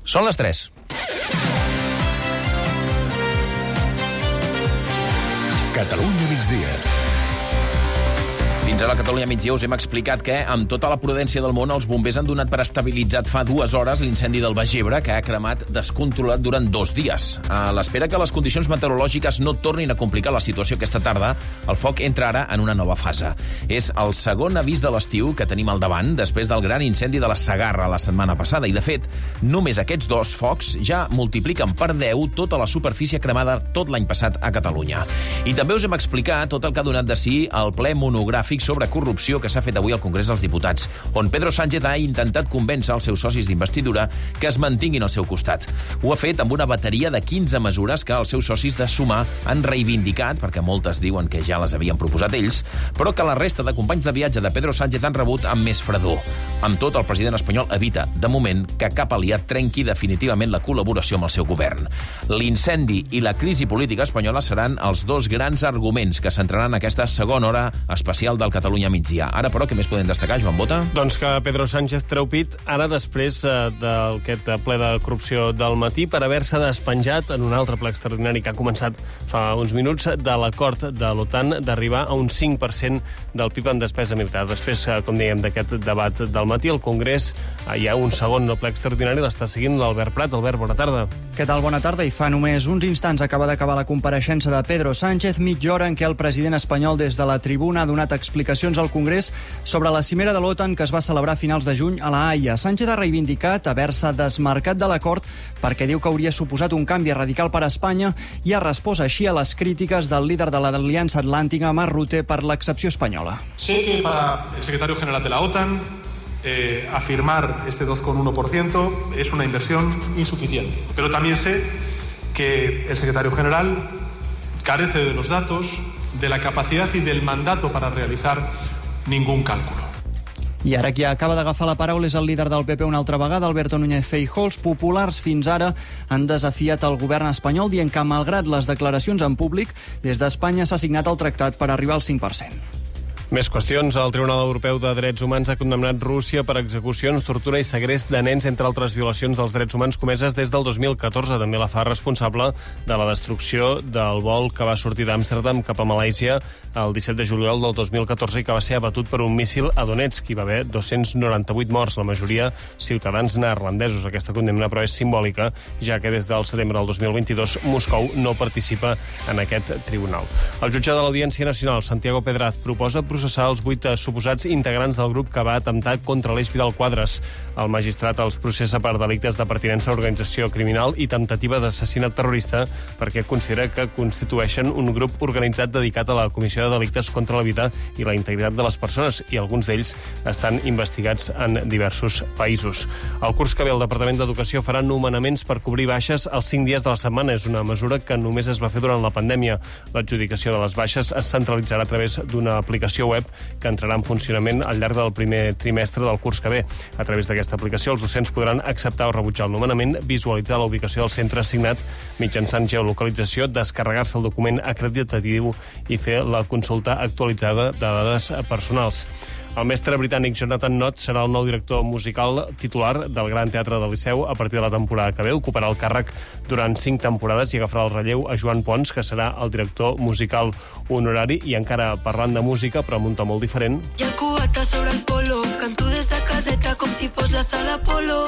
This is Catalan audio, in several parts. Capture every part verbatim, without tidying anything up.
Són les tres. Catalunya migdia. Fins a la Catalunya migdia us hem explicat que, amb tota la prudència del món, els bombers han donat per estabilitzat fa dues hores l'incendi del Baix Ebre, que ha cremat descontrolat durant dos dies. A l'espera que les condicions meteorològiques no tornin a complicar la situació aquesta tarda, el foc entra ara en una nova fase. És el segon avís de l'estiu que tenim al davant, després del gran incendi de la Segarra la setmana passada. I, de fet, només aquests dos focs ja multipliquen per deu tota la superfície cremada tot l'any passat a Catalunya. I també us hem explicat tot el que ha donat de si el ple monogràfic sobre corrupció que s'ha fet avui al Congrés dels Diputats, on Pedro Sánchez ha intentat convèncer els seus socis d'investidura que es mantinguin al seu costat. Ho ha fet amb una bateria de quinze mesures que els seus socis de Sumar han reivindicat, perquè moltes diuen que ja les havien proposat ells, però que la resta de companys de viatge de Pedro Sánchez han rebut amb més fredor. Amb tot, el president espanyol evita, de moment, que cap aliat trenqui definitivament la col·laboració amb el seu govern. L'incendi i la crisi política espanyola seran els dos grans arguments que centraran aquesta segona hora especial del Catalunya migdia. Ara, però, què més podem destacar, Joan Bota? Doncs que Pedro Sánchez treu pit ara després eh, d'aquest ple de corrupció del matí per haver-se despenjat en un altre ple extraordinari que ha començat fa uns minuts de l'acord de l'OTAN d'arribar a un cinc per cent del P I B en despesa militar. Després, eh, com dèiem, d'aquest debat del matí, al Congrés eh, hi ha un segon ple extraordinari, l'està seguint l'Albert Prat. Albert, bona tarda. Què tal? Bona tarda. I fa només uns instants acaba d'acabar la compareixença de Pedro Sánchez, mitja hora en què el president espanyol des de la tribuna ha donat explicacions al Congrés sobre la cimera de l'OTAN que es va celebrar a finals de juny a la Haia. Sánchez ha reivindicat haver-se desmarcat de l'acord perquè diu que hauria suposat un canvi radical per a Espanya i ha respost així a les crítiques del líder de l'Aliança Atlàntica, Mark Rutte, per l'excepció espanyola. Sé que para el secretario general de la OTAN eh, afirmar este dos coma uno por ciento es una inversión insuficiente, pero también sé que el secretario general carece de los datos, de la capacidad y del mandato para realizar ningún cálculo. I ara qui acaba d'agafar la paraula és el líder del P P una altra vegada, Alberto Núñez Feijóo. Els populars fins ara han desafiat el govern espanyol dient que, malgrat les declaracions en públic, des d'Espanya s'ha signat el tractat per arribar al cinc per cent. Més qüestions. El Tribunal Europeu de Drets Humans ha condemnat Rússia per execucions, tortura i segrest de nens, entre altres violacions dels drets humans comeses des del dos mil catorze. També la fa responsable de la destrucció del vol que va sortir d'Amsterdam cap a Malàisia el disset de juliol del dos mil catorze i que va ser abatut per un míssil a Donetsk. Hi va haver dos-cents noranta-vuit morts, la majoria ciutadans neerlandesos. Aquesta condemna, però, és simbòlica, ja que des del setembre del dos mil vint-i-dos Moscou no participa en aquest tribunal. El jutge de l'Audiència Nacional, Santiago Pedraz, proposa processar els vuit suposats integrants del grup que va atemptar contra l'Eix Vidal Quadras. El magistrat els processa per delictes de pertinença a organització criminal i temptativa d'assassinat terrorista perquè considera que constitueixen un grup organitzat dedicat a la comissió de delictes contra la vida i la integritat de les persones, i alguns d'ells estan investigats en diversos països. El curs que ve el Departament d'Educació farà nomenaments per cobrir baixes els cinc dies de la setmana. És una mesura que només es va fer durant la pandèmia. L'adjudicació de les baixes es centralitzarà a través d'una aplicació web que entrarà en funcionament al llarg del primer trimestre del curs que ve. A través d'aquesta aplicació, els docents podran acceptar o rebutjar el nomenament, visualitzar la ubicació del centre assignat mitjançant geolocalització, descarregar-se el document acreditatiu i fer la consulta actualitzada de dades personals. El mestre britànic Jonathan Nott serà el nou director musical titular del Gran Teatre del Liceu a partir de la temporada que ve. Ocuparà el càrrec durant cinc temporades i agafarà el relleu a Joan Pons, que serà el director musical honorari. I encara parlant de música, però amb un to molt diferent. I el cubata sobre el polo, canto des de caseta com si fos la sala Polo.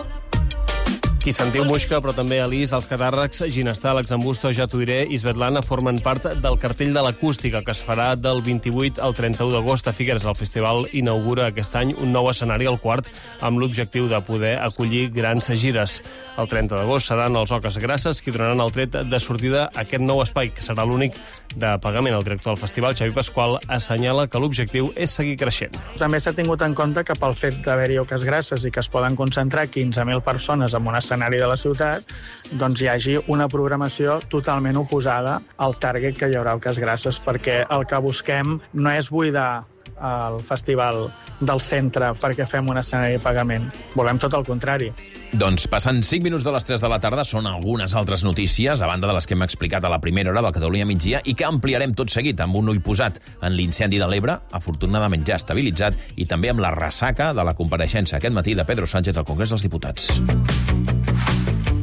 Qui sentiu Muixca, però també Elis, els catàrrecs, Ginestar, L'exembusto, Ja t'ho diré i Svetlana formen part del cartell de l'acústica que es farà del vint-i-vuit al trenta-u d'agost a Figueres. El festival inaugura aquest any un nou escenari, el quart, amb l'objectiu de poder acollir grans gires. El trenta d'agost seran els Oques Grasses qui donaran el tret de sortida a aquest nou espai, que serà l'únic de pagament. El director del festival, Xavi Pasqual, assenyala que l'objectiu és seguir creixent. També s'ha tingut en compte que pel fet d'haver-hi Oques Grasses i que es poden concentrar quinze mil persones en un escenari de la ciutat, doncs hi hagi una programació totalment oposada al target que hi haurà a Oques Grasses, perquè el que busquem no és buidar el festival del centre perquè fem un escenari de pagament. Volem tot el contrari. Doncs passant cinc minuts de les tres de la tarda són algunes altres notícies, a banda de les que hem explicat a la primera hora del Catalunya migdia i que ampliarem tot seguit amb un ull posat en l'incendi de l'Ebre, afortunadament ja estabilitzat, i també amb la ressaca de la compareixença aquest matí de Pedro Sánchez al Congrés dels Diputats.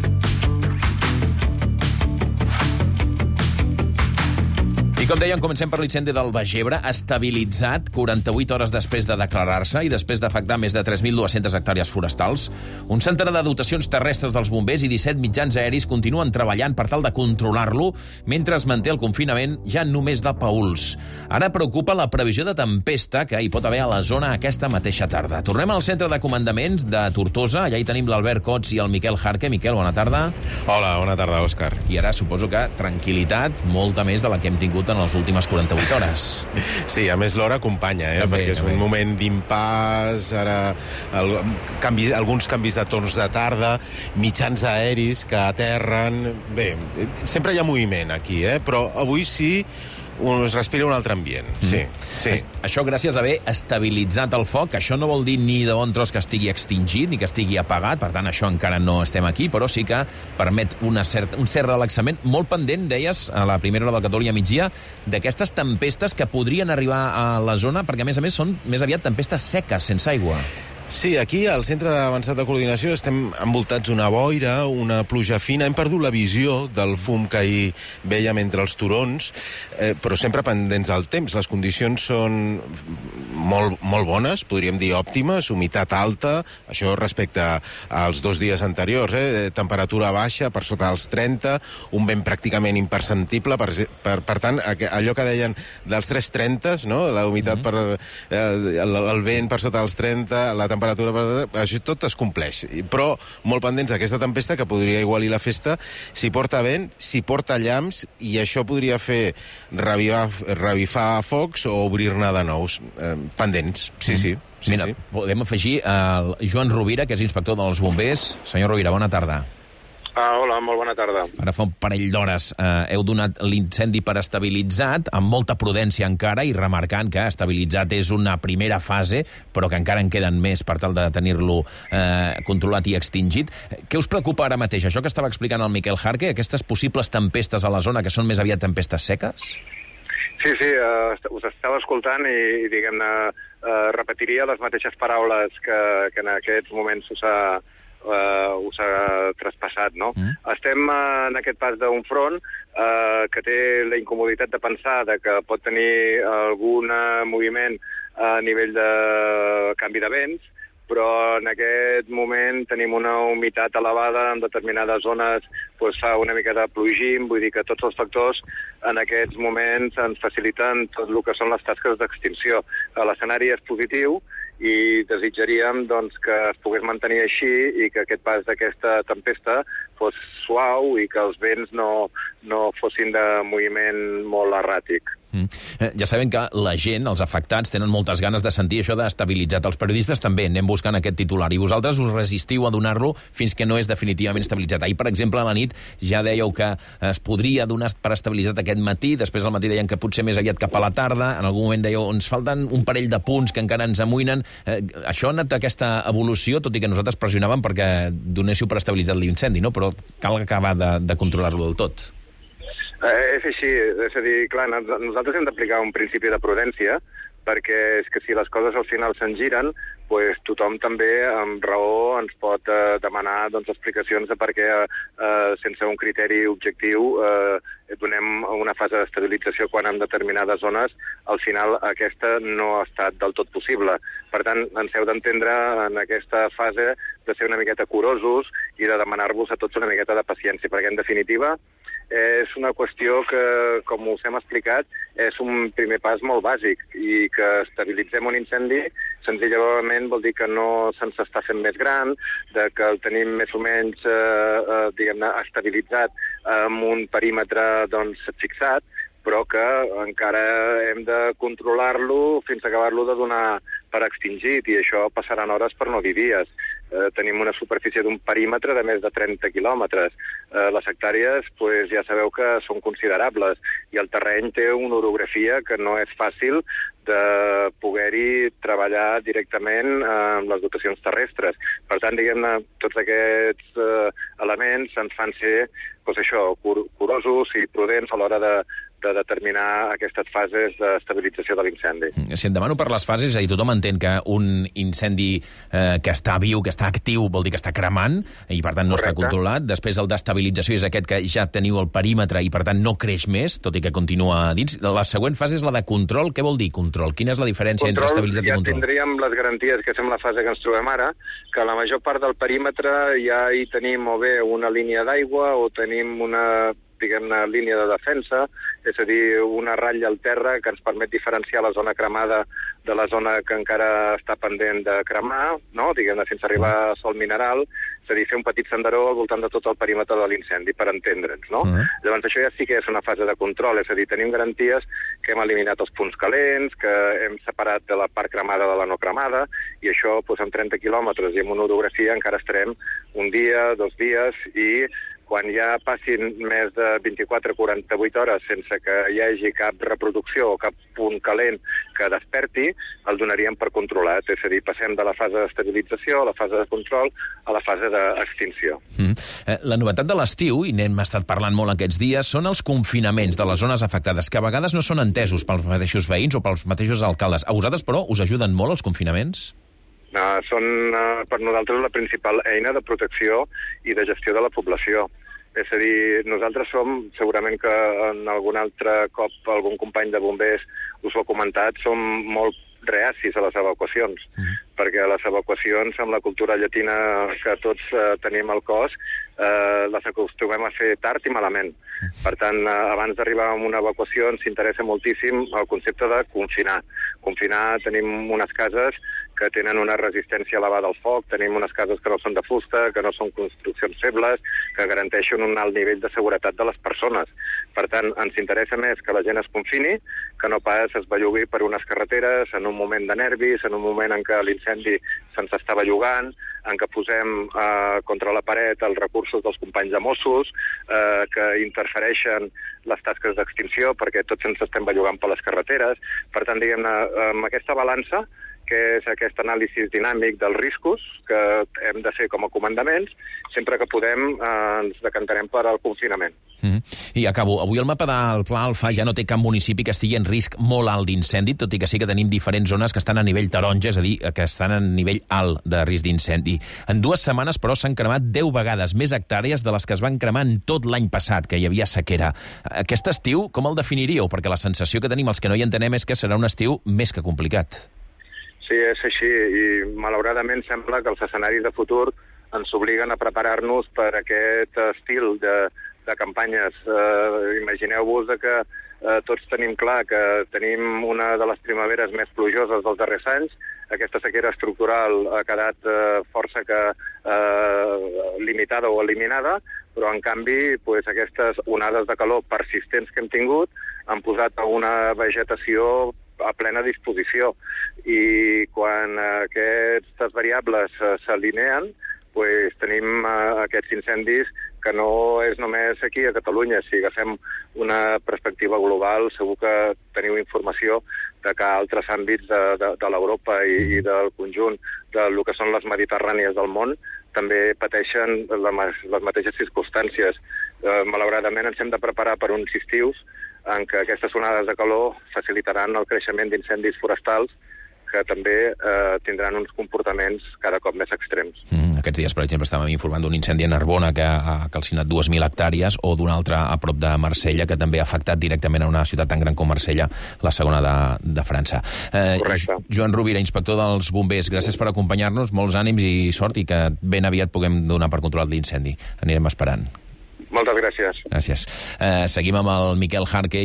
com dèiem, comencem per l'incendi del Baix-Ebre, estabilitzat quaranta-vuit hores després de declarar-se i després d'afectar més de tres mil dues-centes hectàrees forestals. Un centre de dotacions terrestres dels bombers i disset mitjans aeris continuen treballant per tal de controlar-lo mentre es manté el confinament ja només de paüls. Ara preocupa la previsió de tempesta que hi pot haver a la zona aquesta mateixa tarda. Tornem al centre de comandaments de Tortosa. Allà hi tenim l'Albert Cots i el Miquel Jarque. Miquel, bona tarda. Hola, bona tarda, Òscar. I ara suposo que tranquil·litat, molta més de la que hem tingut en les últimes quaranta-vuit hores. Sí, a més l'hora acompanya, eh? També, perquè és també. un moment d'impàs, ara el, canvi, alguns canvis de torns de tarda, mitjans aeris que aterren... Bé, sempre hi ha moviment aquí, eh? Però avui sí es respira un altre ambient. Sí, sí. Això gràcies a haver estabilitzat el foc. Això no vol dir ni de bon tros que estigui extingit ni que estigui apagat, per tant, això encara no estem aquí, però sí que permet una cert, un cert relaxament molt pendent, deies, a la primera hora del Catalunya migdia, d'aquestes tempestes que podrien arribar a la zona, perquè, a més a més, són més aviat tempestes seques, sense aigua. Sí, aquí al Centre d'Avançat de Coordinació estem envoltats d'una boira, una pluja fina. Hem perdut la visió del fum que hi vèiem entre els turons, eh, però sempre pendents del temps. Les condicions són molt, molt bones, podríem dir òptimes, humitat alta, això respecte als dos dies anteriors, eh? Temperatura baixa, per sota dels trenta, un vent pràcticament imperceptible, per, per, per tant, allò que deien dels tres trentes, no? La humitat per eh, el, el vent per sota dels trenta, la temperatura temperatura, això tot es compleix. Però molt pendents d'aquesta tempesta que podria igualir la festa si porta vent, si porta llamps, i això podria fer revivar, revifar focs o obrir-ne de nous. Eh, pendents, sí, sí. sí Mira, sí. podem afegir el Joan Rovira, que és inspector dels bombers. Senyor Rovira, bona tarda. Ah, hola, molt bona tarda. Ara fa un parell d'hores eh, heu donat l'incendi per estabilitzat, amb molta prudència encara, i remarcant que estabilitzat és una primera fase, però que encara en queden més per tal de tenir-lo eh, controlat i extingit. Què us preocupa ara mateix? Això que estava explicant el Miquel Jarque, aquestes possibles tempestes a la zona que són més aviat tempestes seques? Sí, sí, uh, us estava escoltant i, diguem-ne, uh, repetiria les mateixes paraules que, que en aquests moments us ha... Uh, us ha traspassat, no? Mm. Estem uh, en aquest pas d'un front uh, que té la incomoditat de pensar de que pot tenir algun moviment a nivell de canvi de vents, però en aquest moment tenim una humitat elevada, en determinades zones doncs, fa una mica de plogim, vull dir que tots els factors en aquests moments ens faciliten tot el que són les tasques d'extinció. L'escenari és positiu i desitjaríem doncs, que es pogués mantenir així i que aquest pas d'aquesta tempesta fos suau i que els vents no, no fossin de moviment molt erràtic. Mm. Eh, ja sabem que la gent, els afectats, tenen moltes ganes de sentir això d'estabilitzat. Els periodistes també anem buscant aquest titular i vosaltres us resistiu a donar-lo fins que no és definitivament estabilitzat. Ahir, per exemple, a la nit ja dèieu que es podria donar per estabilitzat aquest matí, després al matí deien que potser més aviat cap a la tarda, en algun moment dèieu ens falten un parell de punts que encara ens amoïnen. Eh, això ha anat aquesta evolució, tot i que nosaltres pressionàvem perquè donéssiu per estabilitzat l'incendi, no? Però cal acabar de, de controlar-lo del tot. Eh, és així, és a dir, clar, nosaltres hem d'aplicar un principi de prudència, perquè és que si les coses al final se'n giren, pues, tothom també, amb raó, ens pot eh, demanar doncs, explicacions de per què, eh, sense un criteri objectiu, eh, donem una fase d'estabilització quan en determinades zones, al final aquesta no ha estat del tot possible. Per tant, ens heu d'entendre en aquesta fase de ser una miqueta curosos i de demanar-vos a tots una miqueta de paciència, perquè en definitiva és una qüestió que, com us hem explicat, és un primer pas molt bàsic i que estabilitzem un incendi senzillament vol dir que no se'ns està fent més gran, de que el tenim més o menys eh, eh, diguem-ne estabilitzat amb un perímetre doncs, fixat, però que encara hem de controlar-lo fins a acabar-lo de donar per extingit, i això passaran hores per no dir dies. Eh, tenim una superfície d'un perímetre de més de trenta quilòmetres. Eh, les hectàrees, pues, ja sabeu que són considerables, i el terreny té una orografia que no és fàcil de poder-hi treballar directament eh, amb les dotacions terrestres. Per tant, diguem-ne, tots aquests eh, elements ens fan ser pues, això, cur curosos i prudents a l'hora de, de determinar aquestes fases d'estabilització de l'incendi. Si et demano per les fases, és a dir, tothom entén que un incendi eh, que està viu, que està actiu, vol dir que està cremant, i per tant no Correcte. Està controlat. Després el d'estabilització és aquest que ja teniu el perímetre i per tant no creix més, tot i que continua dins. La següent fase és la de control. Què vol dir control? Quina és la diferència control, entre estabilitat ja i control? Tindríem les garanties, que és la fase que ens trobem ara, que la major part del perímetre ja hi tenim o bé una línia d'aigua o tenim una diguem-ne, línia de defensa, és a dir, una ratlla al terra que ens permet diferenciar la zona cremada de la zona que encara està pendent de cremar, no? Diguem-ne, sense arribar a sol mineral, és a dir, fer un petit senderó al voltant de tot el perímetre de l'incendi, per entendre'ns, no? Uh -huh. Llavors, això ja sí que és una fase de control, és a dir, tenim garanties que hem eliminat els punts calents, que hem separat de la part cremada de la no cremada, i això, doncs, amb trenta quilòmetres i amb una orografia encara estarem un dia, dos dies, i quan ja passin més de vint-i-quatre a quaranta-vuit hores sense que hi hagi cap reproducció o cap punt calent que desperti, el donaríem per controlat. És a dir, passem de la fase d'estabilització a la fase de control a la fase d'extinció. Mm. Eh, la novetat de l'estiu, i n'hem estat parlant molt aquests dies, són els confinaments de les zones afectades, que a vegades no són entesos pels mateixos veïns o pels mateixos alcaldes. A vosaltres, però, us ajuden molt els confinaments? Uh, són uh, per nosaltres la principal eina de protecció i de gestió de la població. És a dir, nosaltres som, segurament que en algun altre cop algun company de bombers us ho ha comentat, som molt reacis a les evacuacions, mm. perquè les evacuacions, amb la cultura llatina que tots eh, tenim al cos, eh, les acostumem a fer tard i malament. Per tant, eh, abans d'arribar a una evacuació ens interessa moltíssim el concepte de confinar. Confinar, tenim unes cases que tenen una resistència elevada al foc, tenim unes cases que no són de fusta, que no són construccions febles, que garanteixen un alt nivell de seguretat de les persones. Per tant, ens interessa més que la gent es confini, que no pas es bellugui per unes carreteres en un moment de nervis, en un moment en què l'incendi se'ns està bellugant, en què posem eh, contra la paret els recursos dels companys de Mossos, eh, que interfereixen les tasques d'extinció perquè tots ens estem bellugant per les carreteres. Per tant, diguem-ne, amb aquesta balança, que és aquest anàlisi dinàmic dels riscos que hem de fer com a comandaments, sempre que podem eh, ens decantarem per al confinament. Mm. I acabo. Avui el mapa del Pla Alfa ja no té cap municipi que estigui en risc molt alt d'incendi, tot i que sí que tenim diferents zones que estan a nivell taronja, és a dir, que estan a nivell alt de risc d'incendi. En dues setmanes, però, s'han cremat deu vegades més hectàrees de les que es van cremar en tot l'any passat, que hi havia sequera. Aquest estiu, com el definiríeu? Perquè la sensació que tenim els que no hi entenem és que serà un estiu més que complicat. Sí, és així, i malauradament sembla que els escenaris de futur ens obliguen a preparar-nos per aquest estil de, de campanyes. Eh, Imagineu-vos que eh, tots tenim clar que tenim una de les primaveres més plujoses dels darrers anys. Aquesta sequera estructural ha quedat eh, força que eh, limitada o eliminada, però en canvi pues, aquestes onades de calor persistents que hem tingut han posat a una vegetació a plena disposició, i quan aquestes variables s'alineen, pues, tenim uh, aquests incendis que no és només aquí a Catalunya. Si agafem una perspectiva global, segur que teniu informació de que altres àmbits de, de, de l'Europa i, i del conjunt del que són les mediterrànies del món també pateixen les, les mateixes circumstàncies. Uh, malauradament ens hem de preparar per uns estius en què aquestes onades de calor facilitaran el creixement d'incendis forestals que també eh, tindran uns comportaments cada cop més extrems. Mm, aquests dies, per exemple, estàvem informant d'un incendi a Narbona que ha calcinat dues mil hectàrees, o d'un altre a prop de Marsella, que també ha afectat directament a una ciutat tan gran com Marsella, la segona de, de França. Eh, Correcte. Joan Rovira, inspector dels bombers, gràcies per acompanyar-nos, molts ànims i sort, i que ben aviat puguem donar per controlat l'incendi. Anirem esperant. Moltes gràcies. Gràcies. Eh, seguim amb el Miquel Jarque i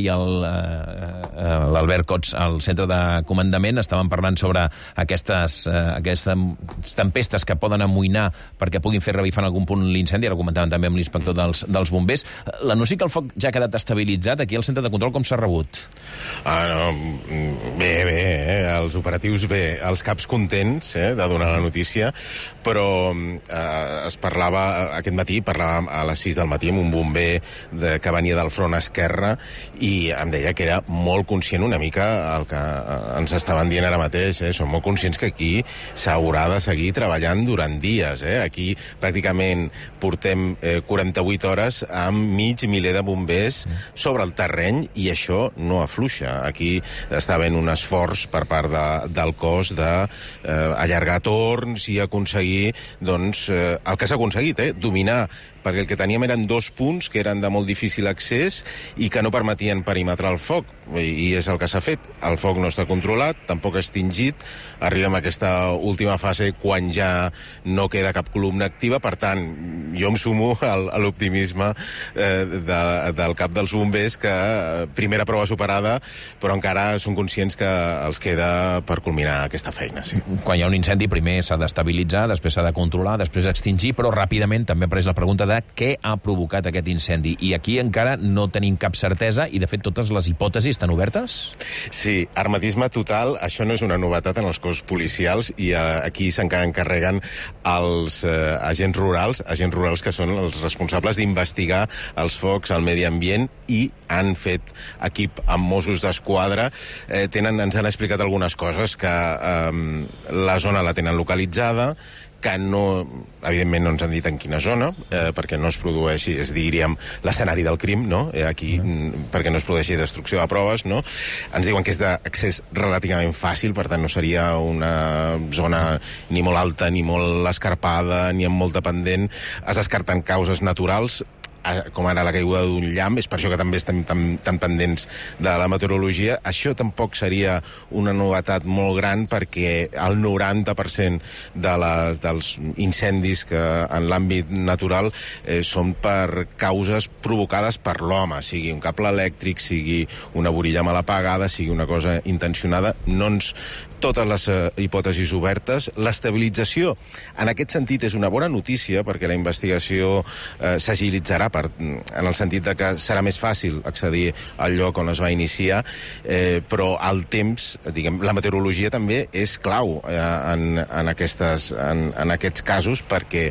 l'Albert Cots al centre de comandament. Estàvem parlant sobre aquestes, eh, aquestes tempestes que poden amoïnar perquè puguin fer revifar en algun punt l'incendi. Ara ho comentàvem també amb l'inspector dels, dels bombers. L'anunci que el foc ja ha quedat estabilitzat, aquí al centre de control com s'ha rebut? Ah, no, bé, bé, eh? Els operatius bé, els caps contents eh, de donar la notícia, però eh, es parlava aquest matí, parlàvem a les sis del matí tenim un bomber de, que venia del front esquerre i em deia que era molt conscient una mica el que ens estaven dient ara mateix, eh? Som molt conscients que aquí s'haurà de seguir treballant durant dies, eh? Aquí pràcticament portem eh, quaranta-vuit hores amb mig miler de bombers sobre el terreny i això no afluixa. Aquí està havent un esforç per part de, del cos d'allargar eh, torns i aconseguir doncs, eh, el que s'ha aconseguit, eh? Dominar, perquè el que teníem eren dos punts que eren de molt difícil accés i que no permetien perimetrar el foc, i és el que s'ha fet. El foc no està controlat, tampoc extingit, arribem a aquesta última fase quan ja no queda cap columna activa, per tant, jo em sumo al, a l'optimisme eh, de, del cap dels bombers, que eh, primera prova superada, però encara són conscients que els queda per culminar aquesta feina. Sí. Quan hi ha un incendi, primer s'ha d'estabilitzar, després s'ha de controlar, després extingir, però ràpidament també ha pres la pregunta de què ha provocat aquest incendi. I aquí encara no tenim cap certesa i, de fet, totes les hipòtesis estan obertes? Sí, hermetisme total. Això no és una novetat en els cossos policials i eh, aquí s'encara encarreguen els eh, agents rurals, agents rurals que són els responsables d'investigar els focs al medi ambient i han fet equip amb Mossos d'Esquadra. Eh, tenen, ens han explicat algunes coses, que eh, la zona la tenen localitzada, que no, evidentment no ens han dit en quina zona, eh, perquè no es produeixi, és diríem, l'escenari del crim, no? Eh, aquí, mm. perquè no es produeixi destrucció de proves, no? Ens diuen que és d'accés relativament fàcil, per tant no seria una zona ni molt alta, ni molt escarpada, ni amb molta pendent. Es descarten causes naturals, com ara la caiguda d'un llamp, és per això que també estem tan, tan pendents de la meteorologia. Això tampoc seria una novetat molt gran, perquè el noranta per cent de les, dels incendis que en l'àmbit natural eh, són per causes provocades per l'home, sigui un cable elèctric, sigui una borilla mal apagada, sigui una cosa intencionada. No ens totes les uh, hipòtesis obertes. L'estabilització, en aquest sentit, és una bona notícia, perquè la investigació uh, s'agilitzarà, per, en el sentit de que serà més fàcil accedir al lloc on es va iniciar, eh, però el temps, diguem, la meteorologia també és clau eh, en, en, aquestes, en, en aquests casos, perquè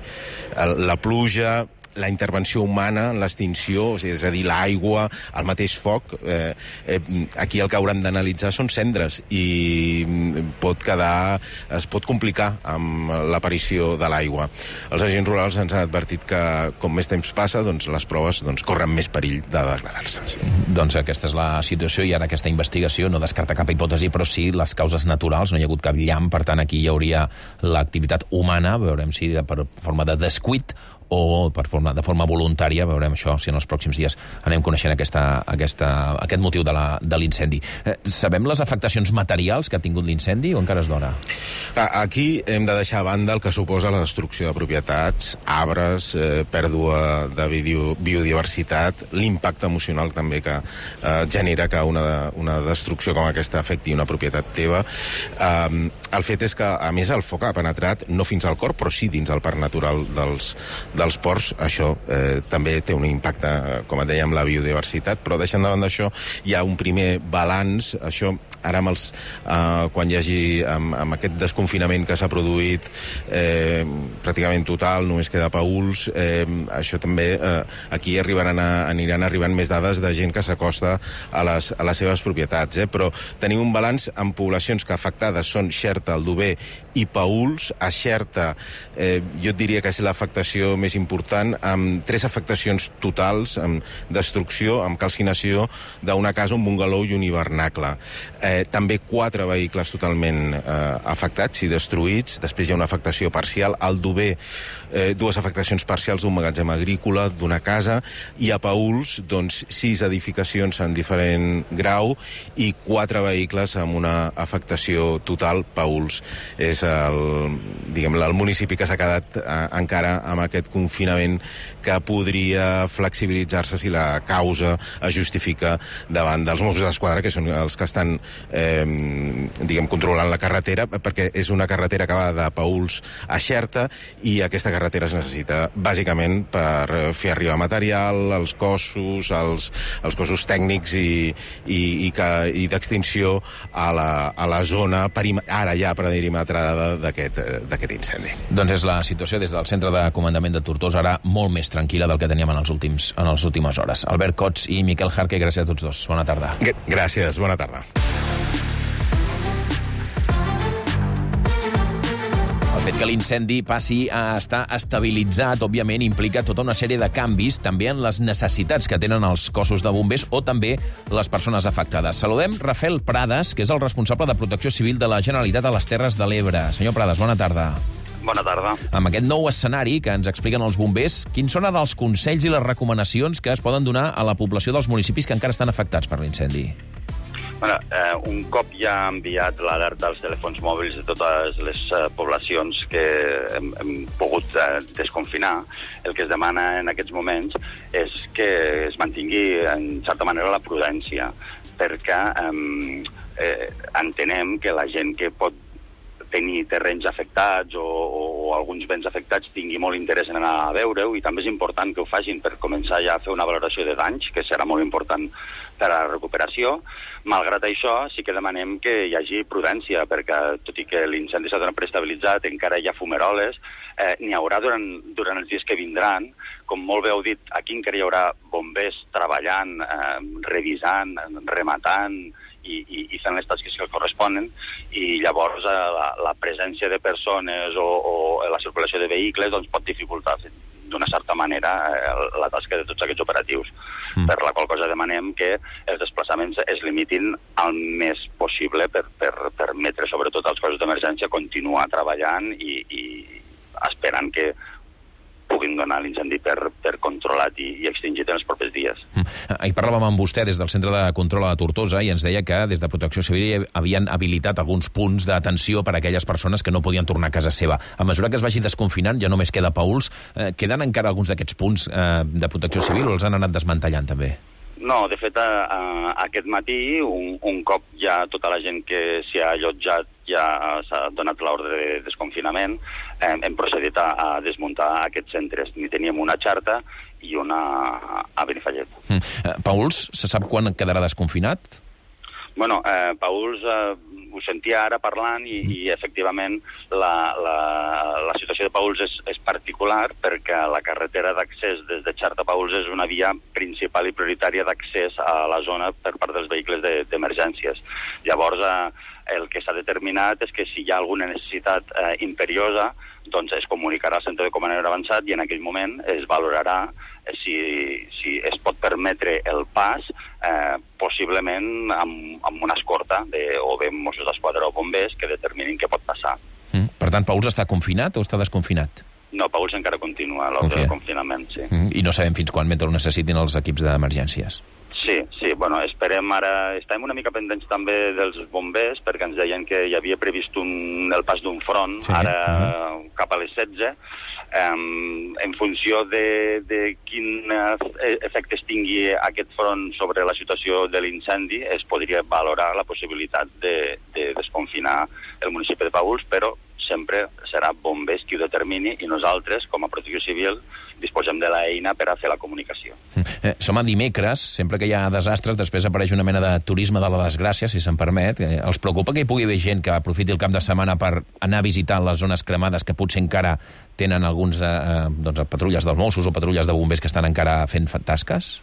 la pluja, la intervenció humana en l'extinció, és a dir, l'aigua, el mateix foc, eh, eh, aquí el que haurem d'analitzar són cendres i pot quedar, es pot complicar amb l'aparició de l'aigua. Els agents rurals ens han advertit que com més temps passa, doncs les proves doncs, corren més perill de degradar-se. Sí. Doncs aquesta és la situació i ara aquesta investigació no descarta cap hipòtesi, però sí les causes naturals, no hi ha hagut cap llamp, per tant aquí hi hauria l'activitat humana, veurem si per forma de descuit o per forma, de forma voluntària, veurem això, si en els pròxims dies anem coneixent aquesta, aquesta, aquest motiu de la, de l'incendi. Eh, sabem les afectacions materials que ha tingut l'incendi o encara és d'hora? Aquí hem de deixar a banda el que suposa la destrucció de propietats, arbres, eh, pèrdua de bio, biodiversitat, l'impacte emocional també que eh, genera que una, una destrucció com aquesta afecti una propietat teva. Eh, el fet és que, a més, el foc ha penetrat no fins al cor, però sí dins el parc natural dels dels ports. Això eh, també té un impacte, com et dèiem, la biodiversitat, però deixant davant d'això hi ha un primer balanç. Això ara amb els, eh, quan hi hagi amb, amb aquest desconfinament que s'ha produït eh, pràcticament total, només queda Paüls, eh, això també eh, aquí arribaran a, aniran arribant més dades de gent que s'acosta a les, a les seves propietats, eh? Però tenim un balanç amb poblacions que afectades són Xerta, Aldover i Paüls. A Xerta eh, jo et diria que és l'afectació més important, amb tres afectacions totals, amb destrucció, amb calcinació d'una casa, un bungalou i un hivernacle. Eh, també quatre vehicles totalment eh, afectats i destruïts. Després hi ha una afectació parcial. Al Aldover, eh, dues afectacions parcials d'un magatzem agrícola, d'una casa, i a Paüls, doncs, sis edificacions en diferent grau i quatre vehicles amb una afectació total. Paüls és el, diguem, el municipi que s'ha quedat eh, encara amb aquest confinament, que podria flexibilitzar-se si la causa es justifica davant dels Mossos d'Esquadra, que són els que estan eh, diguem, controlant la carretera, perquè és una carretera que va de Paüls a Xerta i aquesta carretera es necessita bàsicament per fer arribar material, els cossos, els, els cossos tècnics i, i, i, que, i d'extinció a la, a la zona ara ja perimetrada d'aquest incendi. Doncs és la situació des del centre de comandament de Tortosa, ara molt més tranquil·la del que teníem en les últims, en les últimes hores. Albert Cots i Miquel Jarque, gràcies a tots dos. Bona tarda. Gràcies, bona tarda. El fet que l'incendi passi a estar estabilitzat, òbviament, implica tota una sèrie de canvis, també en les necessitats que tenen els cossos de bombers o també les persones afectades. Saludem Rafael Prades, que és el responsable de Protecció Civil de la Generalitat a les Terres de l'Ebre. Senyor Prades, bona tarda. Bona tarda. Amb aquest nou escenari que ens expliquen els bombers, quins són ara els consells i les recomanacions que es poden donar a la població dels municipis que encara estan afectats per l'incendi? Bueno, eh, un cop ja ha enviat l'alerta als telèfons mòbils de totes les eh, poblacions que hem, hem pogut eh, desconfinar, el que es demana en aquests moments és que es mantingui, en certa manera, la prudència, perquè eh, eh, entenem que la gent que pot tenir terrenys afectats o, o alguns béns afectats tingui molt interès en anar a veure-ho, i també és important que ho facin per començar ja a fer una valoració de danys, que serà molt important per a la recuperació. Malgrat això, sí que demanem que hi hagi prudència, perquè tot i que l'incendi s'ha donat preestabilitzat, encara hi ha fumeroles, eh, n'hi haurà durant, durant els dies que vindran. Com molt bé heu dit, aquí encara hi haurà bombers treballant, eh, revisant, rematant, i, i, i fent les tasques que corresponen, i llavors eh, la, la presència de persones o, o la circulació de vehicles doncs, pot dificultar d'una certa manera eh, la tasca de tots aquests operatius. Mm. Per la qual cosa demanem que els desplaçaments es limitin al més possible per, per permetre, sobretot als cossos d'emergència, continuar treballant i, i esperant que puguin donar l'incendi per, per controlat i, i extingit en els propers dies. Mm. Ahir parlàvem amb vostè des del Centre de Control a la Tortosa i ens deia que des de Protecció Civil havien habilitat alguns punts d'atenció per a aquelles persones que no podien tornar a casa seva. A mesura que es vagi desconfinant, ja només queda Pauls, eh, queden encara alguns d'aquests punts eh, de Protecció Civil o els han anat desmantellant també? No, de fet, a, a, aquest matí, un, un cop ja tota la gent que s'hi ha allotjat ja s'ha donat l'ordre de desconfinament, hem, hem procedit a, a desmuntar aquests centres. N'hi teníem una a Xarta i una a Benifallet. Mm. Uh, Pauls, se sap quan quedarà desconfinat? Bueno, eh, Pauls eh, ho sentia ara parlant i, i efectivament la, la, la situació de Pauls és, és particular perquè la carretera d'accés des de Xarta a Pauls és una via principal i prioritària d'accés a la zona per part dels vehicles d'emergències. De, Llavors, eh, el que s'ha determinat és que si hi ha alguna necessitat eh, imperiosa, doncs es comunicarà al centre de comandament avançat i en aquell moment es valorarà si, si es pot permetre el pas, eh, possiblement amb, amb una escorta de, o bé Mossos d'Esquadra o bombers que determinin què pot passar. Mm. Per tant, Pauls està confinat o està desconfinat? No, Pauls encara continua l'ordre de confinament, sí. Mm. I no sabem fins quan mentre ho necessitin els equips d'emergències. Sí, sí, bueno, esperem ara... Estem una mica pendents també dels bombers, perquè ens deien que hi havia previst un, el pas d'un front, sí, ara uh-huh. cap a les setze. Um, en funció de, de quin efectes tingui aquest front sobre la situació de l'incendi, es podria valorar la possibilitat de, de desconfinar el municipi de Pauls, però sempre serà bombers qui ho determini i nosaltres, com a Protecció Civil, disposem de l'eina per a fer la comunicació. Eh, som a dimecres, sempre que hi ha desastres, després apareix una mena de turisme de la desgràcia, si se'n permet. Eh, els preocupa que hi pugui haver gent que aprofiti el cap de setmana per anar a visitar les zones cremades que potser encara tenen alguns eh, doncs, patrulles dels Mossos o patrulles de bombers que estan encara fent tasques?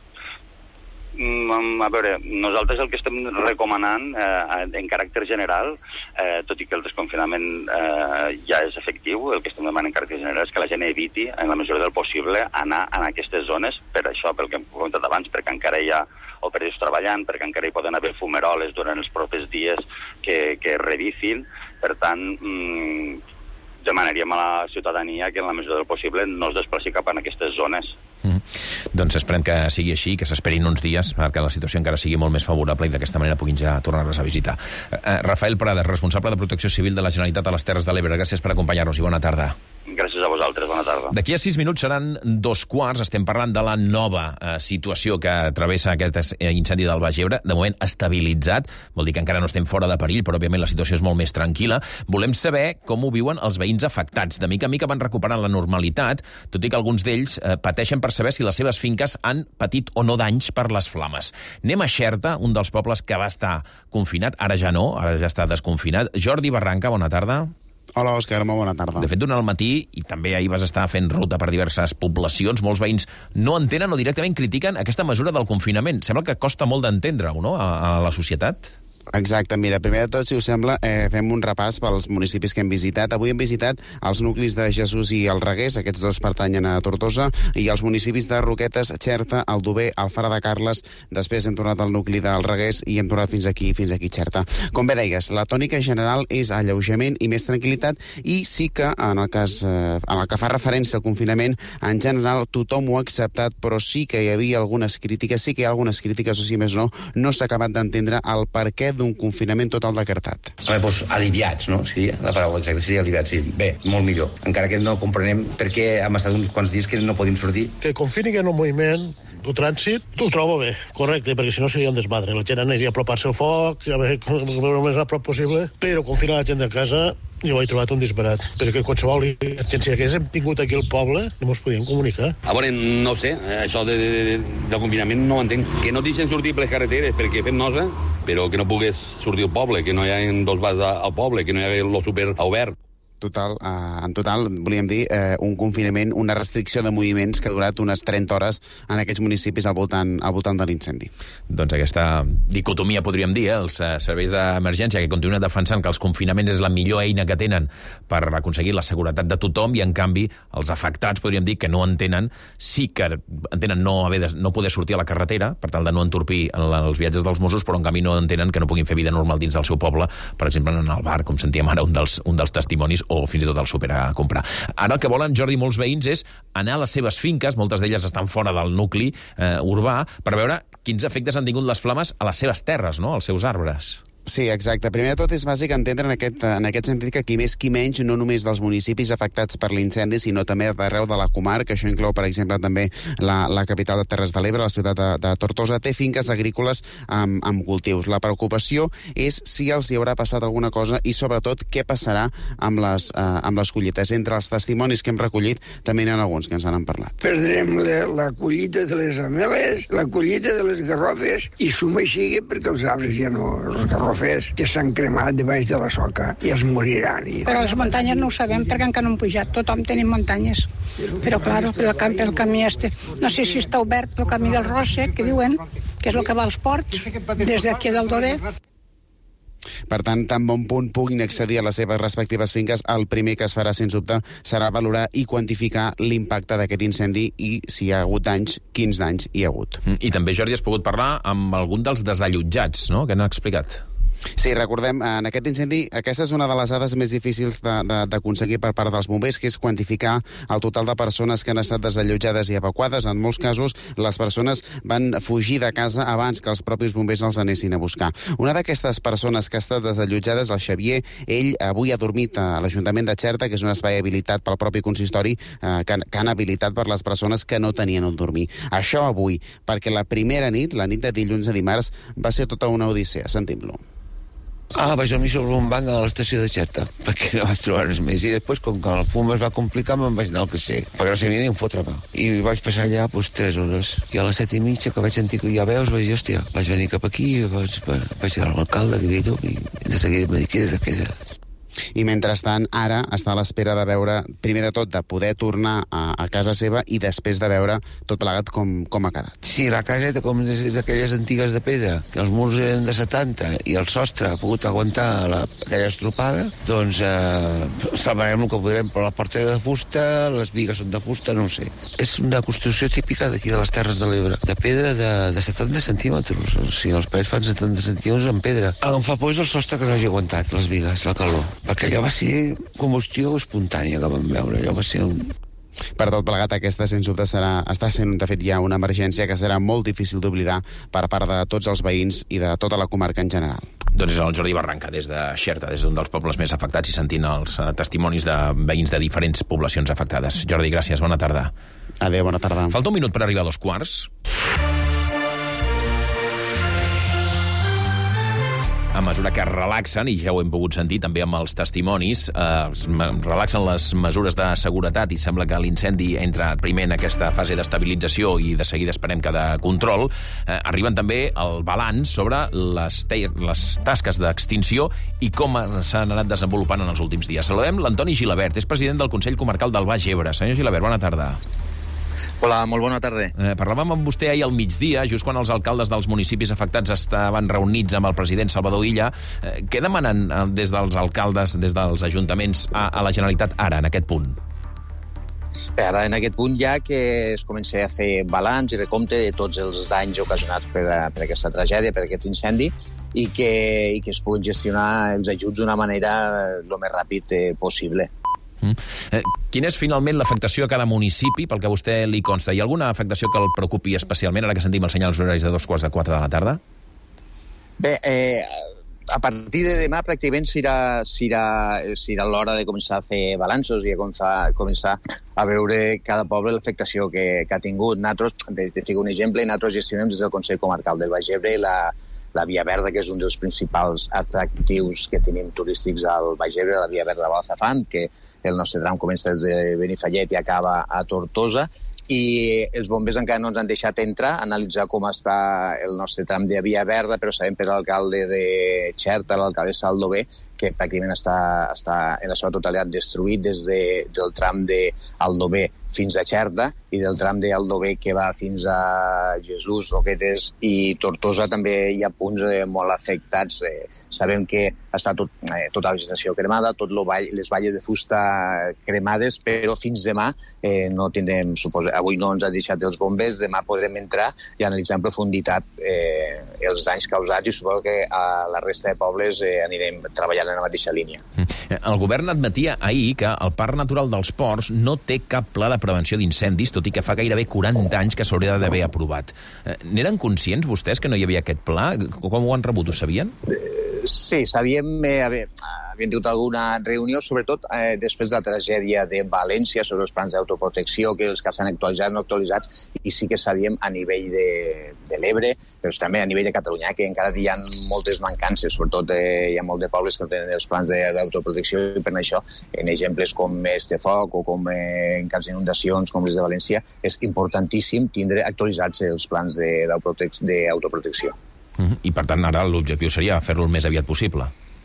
A veure, nosaltres el que estem recomanant eh, en caràcter general, eh, tot i que el desconfinament eh, ja és efectiu, el que estem demanant en caràcter general és que la gent eviti, en la mesura del possible, anar a aquestes zones, per això, pel que hem comentat abans, perquè encara hi ha operatius treballant, perquè encara hi poden haver fumeroles durant els propers dies que, que revisin. Per tant, mmm, demanaríem a la ciutadania que en la mesura del possible no es desplaci cap a aquestes zones. Mm. Doncs esperem que sigui així, que s'esperin uns dies perquè la situació encara sigui molt més favorable i d'aquesta manera puguin ja tornar-les a visitar. Eh, Rafael Prades, responsable de Protecció Civil de la Generalitat a les Terres de l'Ebre. Gràcies per acompanyar-nos i bona tarda. Gràcies a vosaltres, bona tarda. D'aquí a sis minuts seran dos quarts. Estem parlant de la nova eh, situació que travessa aquest incendi del Baix Ebre, de moment estabilitzat. Vol dir que encara no estem fora de perill, però òbviament la situació és molt més tranquil·la. Volem saber com ho viuen els veïns afectats. De mica en mica van recuperant la normalitat, tot i que alguns d'ells eh, pateixen per saber si les seves finques han patit o no danys per les flames. Anem a Xerta, un dels pobles que va estar confinat, ara ja no, ara ja està desconfinat. Jordi Barranca, bona tarda. Hola, Òscar, molt bona tarda. De fet, durant el matí, i també ahir vas estar fent ruta per diverses poblacions, molts veïns no entenen o directament critiquen aquesta mesura del confinament. Sembla que costa molt d'entendre-ho, no?, a, a la societat. Exacte, mira, primer de tot, si us sembla, eh, fem un repàs pels municipis que hem visitat. Avui hem visitat els nuclis de Jesús i el Reguers, aquests dos pertanyen a Tortosa, i els municipis de Roquetes, Xerta, Aldover, Alfara de Carles. Després hem tornat al nucli del Reguers i hem tornat fins aquí, fins aquí Xerta. Com bé deies, la tònica general és alleujament i més tranquil·litat, i sí que, en el cas eh, en el que fa referència al confinament, en general tothom ho ha acceptat, però sí que hi havia algunes crítiques, sí que hi ha algunes crítiques, o si més no, no s'ha acabat d'entendre el per què d'un confinament total decretat. Home, doncs aliviats, no? Seria la paraula exacta, seria aliviats, sí. Bé, molt millor. Encara que no comprenem per què hem estat uns quants dies que no podem sortir. Que confinin el moviment, el trànsit, ho trobo bé, correcte, perquè si no seria un desmadre. La gent aniria a apropar-se al foc, a veure el més a prop possible, però confinar la gent de casa jo ho he trobat un disbarat, perquè qualsevol emergència que hem tingut aquí al poble no ens podíem comunicar. A veure, no sé, això de, de, de, del confinament no ho entenc. Que no deixen sortir per les carreteres perquè fem nosa, però que no pogués sortir al poble, que no hi hagi dos bars al poble, que no hi hagi el súper obert. Total, eh, en total, volíem dir, eh, un confinament, una restricció de moviments que ha durat unes trenta hores en aquests municipis al voltant, al voltant de l'incendi. Doncs aquesta dicotomia, podríem dir, eh? Els eh, serveis d'emergència que continuen defensant que els confinaments és la millor eina que tenen per aconseguir la seguretat de tothom, i en canvi els afectats, podríem dir, que no entenen, sí que entenen no, haver de, no poder sortir a la carretera, per tal de no entorpir els viatges dels Mossos, però en canvi no entenen que no puguin fer vida normal dins del seu poble, per exemple, en el bar, com sentíem ara un dels, un dels testimonis, o fins i tot al súper a comprar. Ara el que volen, Jordi, molts veïns és anar a les seves finques, moltes d'elles estan fora del nucli eh, urbà, per veure quins efectes han tingut les flames a les seves terres, no?, als seus arbres. Sí, exacte. Primer de tot és bàsic entendre en aquest, en aquest sentit que qui més qui menys, no només dels municipis afectats per l'incendi, sinó també d'arreu de la comarca, això inclou, per exemple, també la, la capital de Terres de l'Ebre, la ciutat de, de Tortosa, té finques agrícoles amb, amb cultius. La preocupació és si els hi haurà passat alguna cosa i, sobretot, què passarà amb les, eh, amb les collites. Entre els testimonis que hem recollit, també n'hi ha alguns que ens han parlat. Perdrem la, la collita de les ameles, la collita de les garrofes, i suma així perquè els arbres ja no... Els garrofes que s'han cremat de baix de la soca i es moriran. I... Però les muntanyes no ho sabem perquè encara no han pujat. Tothom tenim muntanyes. Però, clar, pel camp, el camí este... No sé si està obert el camí del Rosse, que diuen, que és el que va als ports, des d'aquí del Dover. Per tant, tan bon punt puguin accedir a les seves respectives finques, el primer que es farà, sens dubte, serà valorar i quantificar l'impacte d'aquest incendi i si hi ha hagut danys, quins danys hi ha hagut. I també, Jordi, has pogut parlar amb algun dels desallotjats, no?, que han explicat. Sí, recordem, en aquest incendi, aquesta és una de les dades més difícils d'aconseguir per part dels bombers, que és quantificar el total de persones que han estat desallotjades i evacuades. En molts casos, les persones van fugir de casa abans que els propis bombers els anessin a buscar. Una d'aquestes persones que ha estat desallotjades, el Xavier, ell avui ha dormit a l'Ajuntament de Xerta, que és un espai habilitat pel propi consistori, eh, que, que han habilitat per les persones que no tenien on dormir. Això avui, perquè la primera nit, la nit de dilluns a dimarts, va ser tota una odissea. Sentim-lo. Ah, vaig dormir sobre un banc a l'estació de Xerta, perquè no vaig trobar res més. I després, com que el fum es va complicar, me'n vaig anar al caixer, perquè no sabia ni on fotre-me. I vaig passar allà, doncs, tres hores. I a les set i mitja, que vaig sentir que ja veus, vaig dir, hòstia, vaig venir cap aquí, vaig, vaig ir a l'alcalde, que dir-ho, i de seguida m'he dit que és aquella. I mentrestant, ara està a l'espera de veure, primer de tot, de poder tornar a, a casa seva i després de veure tot plegat com, com ha quedat. Sí, la caseta, com és, és aquelles antigues de pedra, que els murs eren de setanta i el sostre ha pogut aguantar la, aquella estropada, doncs eh, salvarem el que podrem, però la porta era de fusta, les bigues són de fusta, no ho sé. És una construcció típica d'aquí de les Terres de l'Ebre, de pedra de, de setanta centímetres, o sigui, els parets fan setanta centímetres en pedra. Em fa por és el sostre que no hagi aguantat, les bigues, la calor. Perquè allò va ser combustió espontània que vam veure, allò va ser un... Per tot plegat, aquesta, sens dubte, serà, està sent, de fet, ja una emergència que serà molt difícil d'oblidar per part de tots els veïns i de tota la comarca en general. Doncs és el Jordi Barranca, des de Xerta, des d'un dels pobles més afectats i sentint els uh, testimonis de veïns de diferents poblacions afectades. Jordi, gràcies, bona tarda. Adéu, bona tarda. Falta un minut per arribar a dos quarts. a mesura que relaxen, i ja ho hem pogut sentir també amb els testimonis, eh, relaxen les mesures de seguretat i sembla que l'incendi entra primer en aquesta fase d'estabilització i de seguida esperem que de control, eh, arriben també el balanç sobre les, les tasques d'extinció i com s'han anat desenvolupant en els últims dies. Saludem l'Antoni Gilabert, és president del Consell Comarcal del Baix Ebre. Senyor Gilabert, bona tarda. Hola, molt bona tarda. Eh, parlàvem amb vostè ahir al migdia, just quan els alcaldes dels municipis afectats estaven reunits amb el president Salvador Illa. Eh, què demanen eh, des dels alcaldes, des dels ajuntaments a, a la Generalitat ara, en aquest punt? Bé, ara, en aquest punt, ja que es comença a fer balanç i recompte de tots els danys ocasionats per, per aquesta tragèdia, per aquest incendi, i que, i que es puguin gestionar els ajuts d'una manera el més ràpid eh, possible. Mm. Eh, quina és finalment l'afectació a cada municipi, pel que a vostè li consta? Hi ha alguna afectació que el preocupi especialment, ara que sentim els senyals horaris de dos quarts de quatre de la tarda? Bé, eh, a partir de demà pràcticament serà, serà, serà l'hora de començar a fer balanços i a començar, començar a veure cada poble l'afectació que, que ha tingut. Nosaltres, te fico un exemple, nosaltres gestionem des del Consell Comarcal del Baix Ebre la, la Via Verda, que és un dels principals atractius que tenim turístics al Baix Ebre, la Via Verda de Balzafant, que el nostre tram comença des de Benifallet i acaba a Tortosa, i els bombers encara no ens han deixat entrar, analitzar com està el nostre tram de Via Verda, però sabem per l'alcalde de Xerta, l'alcalde Aldover, que pràcticament està, està en la seva totalitat destruït des de, del tram d'Aldover fins a Xerta i del tram d'Aldover que va fins a Jesús, Roquetes i Tortosa també hi ha punts eh, molt afectats. Eh, sabem que està tot, eh, tota la vegetació cremada, tot lo vall, les valles de fusta cremades, però fins demà eh, no tindrem, suposo, avui no ens han deixat els bombers, demà podrem entrar i analitzar en profunditat eh, els danys causats i suposo que a la resta de pobles eh, anirem treballant en la mateixa línia. El govern admetia ahir que el Parc Natural dels Ports no té cap pla de prevenció d'incendis, tot i que fa gairebé quaranta anys que s'hauria d'haver aprovat. N'eren conscients vostès que no hi havia aquest pla? Com ho han rebut? Ho sabien? Sí, sabíem... Eh, a veure, havíem tingut alguna reunió, sobretot eh, després de la tragèdia de València, sobre els plans d'autoprotecció, que els que s'han actualitzat no actualitzats, i sí que sabíem a nivell de, de l'Ebre, però també a nivell de Catalunya, que encara hi ha moltes mancances, sobretot eh, hi ha molts de pobles que tenen els plans d'autoprotecció, i per això, en exemples com Estefoc o com eh, en cas d'inundacions com les de València, és importantíssim tindre actualitzats els plans d'autoprotecció. Uh-huh. I per tant ara l'objectiu seria fer-lo el més aviat possible.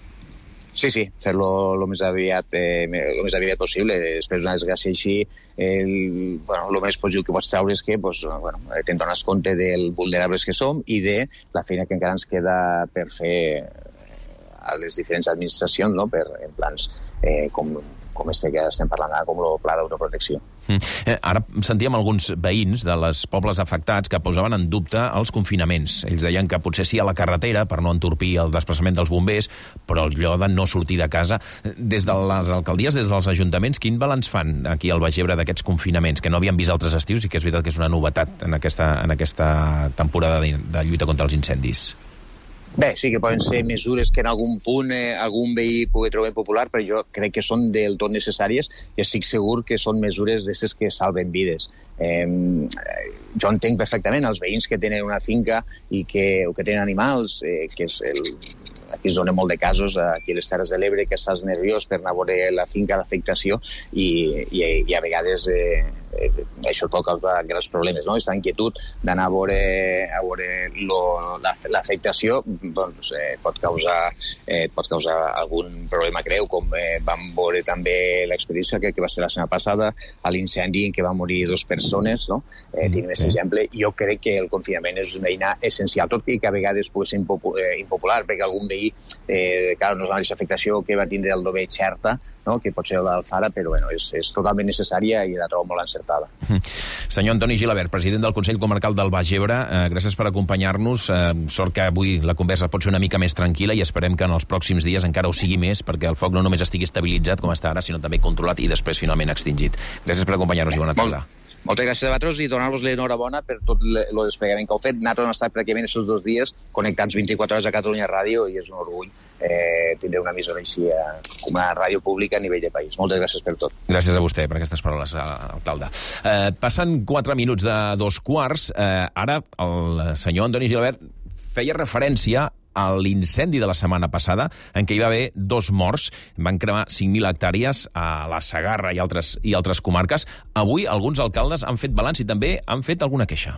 Sí, sí, fer-lo el més aviat, eh, lo més aviat possible. Després d'una desgràcia així, el, bueno, el més positiu que pots treure és que pues, bueno, te'n dones compte del vulnerables que som i de la feina que encara ens queda per fer a les diferents administracions, no? Per, en plans eh, com, com este que estem parlant ara, com el pla d'autoprotecció. Mm. Eh, ara sentíem alguns veïns de les pobles afectats que posaven en dubte els confinaments. Ells deien que potser sí a la carretera per no entorpir el desplaçament dels bombers, però allò de no sortir de casa. Des de les alcaldies, des dels ajuntaments, quin balanç fan aquí al Baix Ebre d'aquests confinaments, que no havien vist altres estius i que és veritat que és una novetat en aquesta, en aquesta temporada de, de lluita contra els incendis? Bé, sí que poden ser mesures que en algun punt eh, algun veí pugui trobar popular, però jo crec que són del tot necessàries i estic segur que són mesures d'aquestes que salven vides. Eh, jo entenc perfectament els veïns que tenen una finca i que, o que tenen animals, eh, que és el, aquí es dona molt de casos, aquí a les Terres de l'Ebre, que estàs nerviós per anar a veure la finca, l'afectació, i, i, i a vegades eh, eh, això pot causar grans problemes, no? Aquesta inquietud d'anar a veure, a veure lo, la, l'afectació doncs, eh, pot, causar, eh, pot causar algun problema greu, com eh, vam veure també l'experiència que, que va ser la setmana passada, a l'incendi en què van morir dues persones, no? Eh, tenim aquest exemple. Jo crec que el confinament és una eina essencial, tot i que a vegades pugui ser impopu eh, impopular, perquè algun veí, eh, clar, no és la mateixa afectació que va tindre el Dover Xerta, no? Que pot ser el d'Alfara, però bueno, és, és totalment necessària i la trobo molt encertada. Senyor Antoni Gilabert, president del Consell Comarcal del Baix Ebre, eh, gràcies per acompanyar-nos. Eh, sort que avui la conversa pot ser una mica més tranquil·la i esperem que en els pròxims dies encara ho sigui més, perquè el foc no només estigui estabilitzat com està ara, sinó també controlat i després finalment extingit. Gràcies per acompanyar-nos i bona tarda. Moltes gràcies a vosaltres i donar-vos l'enhorabona per tot el desplegament que heu fet. Nosaltres hem estat pràcticament aquests dos dies connectats vint-i-quatre hores a Catalunya Ràdio i és un orgull eh, tindre una emissora així eh, com una ràdio pública a nivell de país. Moltes gràcies per tot. Gràcies a vostè per aquestes paraules, alcalde. Eh, passen quatre minuts de dos quarts. Eh, ara el senyor Antoni Gilabert feia referència a l'incendi de la setmana passada, en què hi va haver dos morts. Van cremar cinc mil hectàrees a la Segarra i altres, i altres comarques. Avui alguns alcaldes han fet balanç i també han fet alguna queixa.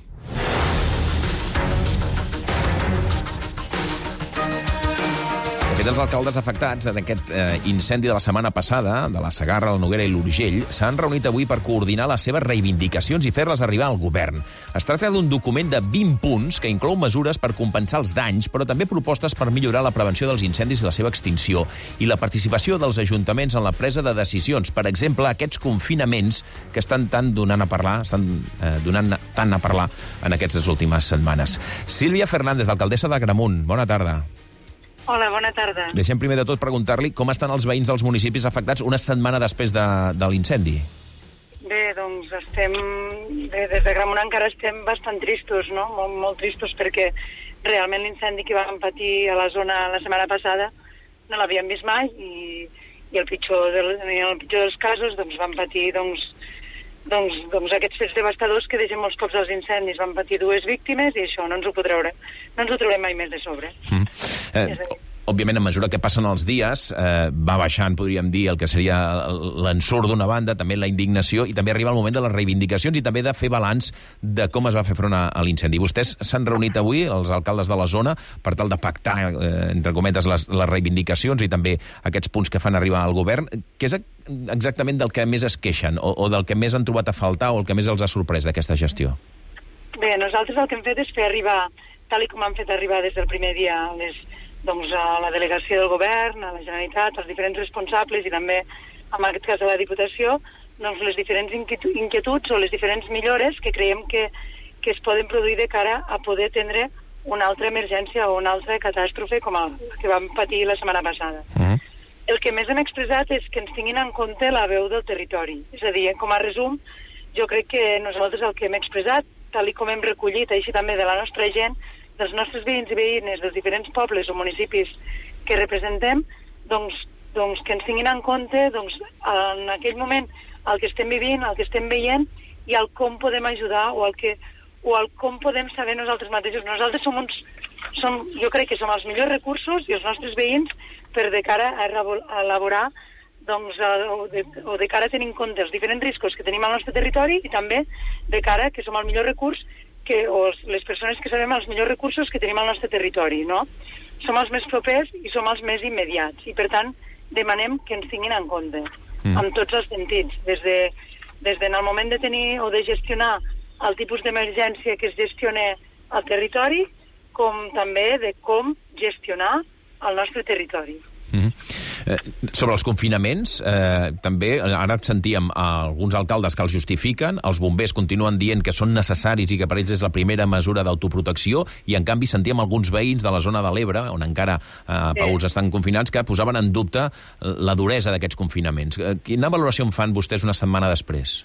De fet, els alcaldes afectats en aquest eh, incendi de la setmana passada, de la Segarra, la Noguera i l'Urgell, s'han reunit avui per coordinar les seves reivindicacions i fer-les arribar al govern. Es tracta d'un document de vint punts que inclou mesures per compensar els danys, però també propostes per millorar la prevenció dels incendis i la seva extinció i la participació dels ajuntaments en la presa de decisions. Per exemple, aquests confinaments que estan tant donant a parlar, estan eh, donant tant a parlar en aquestes últimes setmanes. Sílvia Fernández, alcaldessa d'Agramunt. Bona tarda. Hola, bona tarda. Deixem primer de tot preguntar-li com estan els veïns dels municipis afectats una setmana després de, de l'incendi. Bé, doncs estem... Bé, des d'Agramunt encara estem bastant tristos, no? Molt, molt tristos perquè realment l'incendi que vam patir a la zona la setmana passada no l'havíem vist mai i, i el pitjor, del, el pitjor dels casos doncs vam patir doncs, doncs, doncs aquests fets devastadors que deixen molts cops els incendis. Vam patir dues víctimes i això no ens ho podreu, no ens ho traurem mai més de sobre. Mm. Eh, òbviament, a mesura que passen els dies, eh, va baixant, podríem dir, el que seria l'ensurt d'una banda, també la indignació, i també arriba el moment de les reivindicacions i també de fer balanç de com es va fer front a, a l'incendi. Vostès s'han reunit avui, els alcaldes de la zona, per tal de pactar, eh, entre cometes, les, les reivindicacions i també aquests punts que fan arribar al govern. Què és exactament del que més es queixen o, o del que més han trobat a faltar o el que més els ha sorprès d'aquesta gestió? Bé, nosaltres el que hem fet és fer arribar, tal i com han fet arribar des del primer dia, les, doncs, a la delegació del govern, a la Generalitat, als diferents responsables i també, en aquest cas, a la Diputació, doncs, les diferents inquietuds o les diferents millores que creiem que, que es poden produir de cara a poder tindre una altra emergència o una altra catàstrofe com la que vam patir la setmana passada. Uh-huh. El que més hem expressat és que ens tinguin en compte la veu del territori. És a dir, com a resum, jo crec que nosaltres el que hem expressat, tal i com hem recollit, així també de la nostra gent, dels nostres veïns i veïnes, dels diferents pobles o municipis que representem, doncs, doncs que ens tinguin en compte doncs, en aquell moment el que estem vivint, el que estem veient i el com podem ajudar o el, que, o el com podem saber nosaltres mateixos. Nosaltres som uns, som, jo crec que som els millors recursos i els nostres veïns per de cara a elaborar doncs, o, de, o de cara a tenir en compte els diferents riscos que tenim al nostre territori i també de cara que som el millor recurs que, o les persones que sabem els millors recursos que tenim al nostre territori, no? Som els més propers i som els més immediats i, per tant, demanem que ens tinguin en compte, mm. en tots els sentits, des de, des de en el moment de tenir o de gestionar el tipus d'emergència que es gestiona al territori, com també de com gestionar el nostre territori. Mm. Eh, sobre els confinaments, eh, també ara sentíem alguns alcaldes que els justifiquen, els bombers continuen dient que són necessaris i que per ells és la primera mesura d'autoprotecció, i en canvi sentíem alguns veïns de la zona de l'Ebre, on encara eh, Pauls estan confinats, que posaven en dubte la duresa d'aquests confinaments. Quina valoració en fan vostès una setmana després?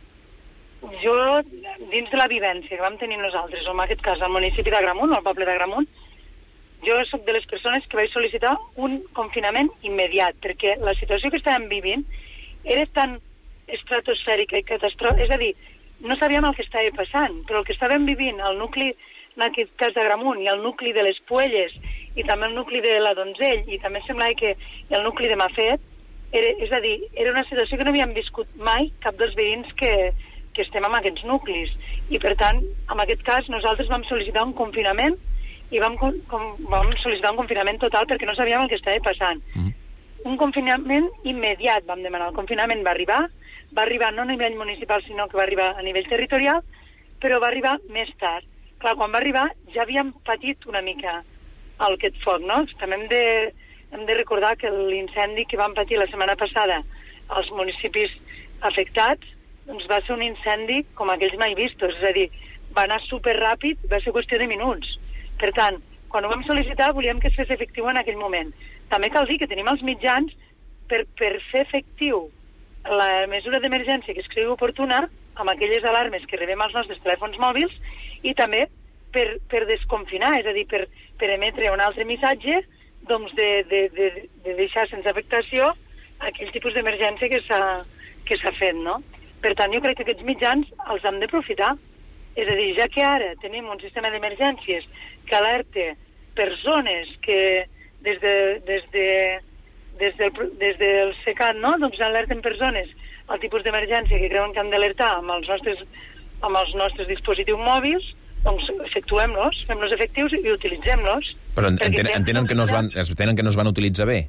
Jo, dins de la vivència que vam tenir nosaltres, o en aquest cas al municipi d'Agramunt, al poble d'Agramunt, jo soc de les persones que vaig sol·licitar un confinament immediat, perquè la situació que estàvem vivint era tan estratosfèrica i catastròfica, és a dir, no sabíem el que estava passant, però el que estàvem vivint, el nucli, en aquest cas d'Agramunt, i el nucli de les Puelles, i també el nucli de la Donzell, i també semblava que el nucli de Mafet, era, és a dir, era una situació que no havíem viscut mai cap dels veïns que, que estem en aquests nuclis, i per tant, en aquest cas, nosaltres vam sol·licitar un confinament i vam, com, vam sol·licitar un confinament total perquè no sabíem el que estava passant. Mm. Un confinament immediat vam demanar. El confinament va arribar, va arribar no a nivell municipal, sinó que va arribar a nivell territorial, però va arribar més tard. Clar, quan va arribar ja havíem patit una mica el aquest foc, no? També hem de, hem de recordar que l'incendi que vam patir la setmana passada als municipis afectats doncs va ser un incendi com aquells mai vistos, és a dir, va anar superràpid, va ser qüestió de minuts. Per tant, quan ho vam sol·licitar volíem que es fes efectiu en aquell moment. També cal dir que tenim els mitjans per, per fer efectiu la mesura d'emergència que es cregui oportuna amb aquelles alarmes que rebem als nostres telèfons mòbils i també per, per desconfinar, és a dir, per, per emetre un altre missatge doncs de, de, de, de deixar sense afectació aquell tipus d'emergència que s'ha que s'ha fet, no? Per tant, jo crec que aquests mitjans els hem d'aprofitar. És a dir, ja que ara tenim un sistema d'emergències que alerta persones que des, de, des, de, des, del, des del SECAT, no?, doncs alerten persones al tipus d'emergència que creuen que han d'alertar amb els nostres, amb els nostres dispositius mòbils, doncs efectuem-los, fem-los efectius i utilitzem-los. Però entenen, entenen, que no es van, entenen que no es van utilitzar bé?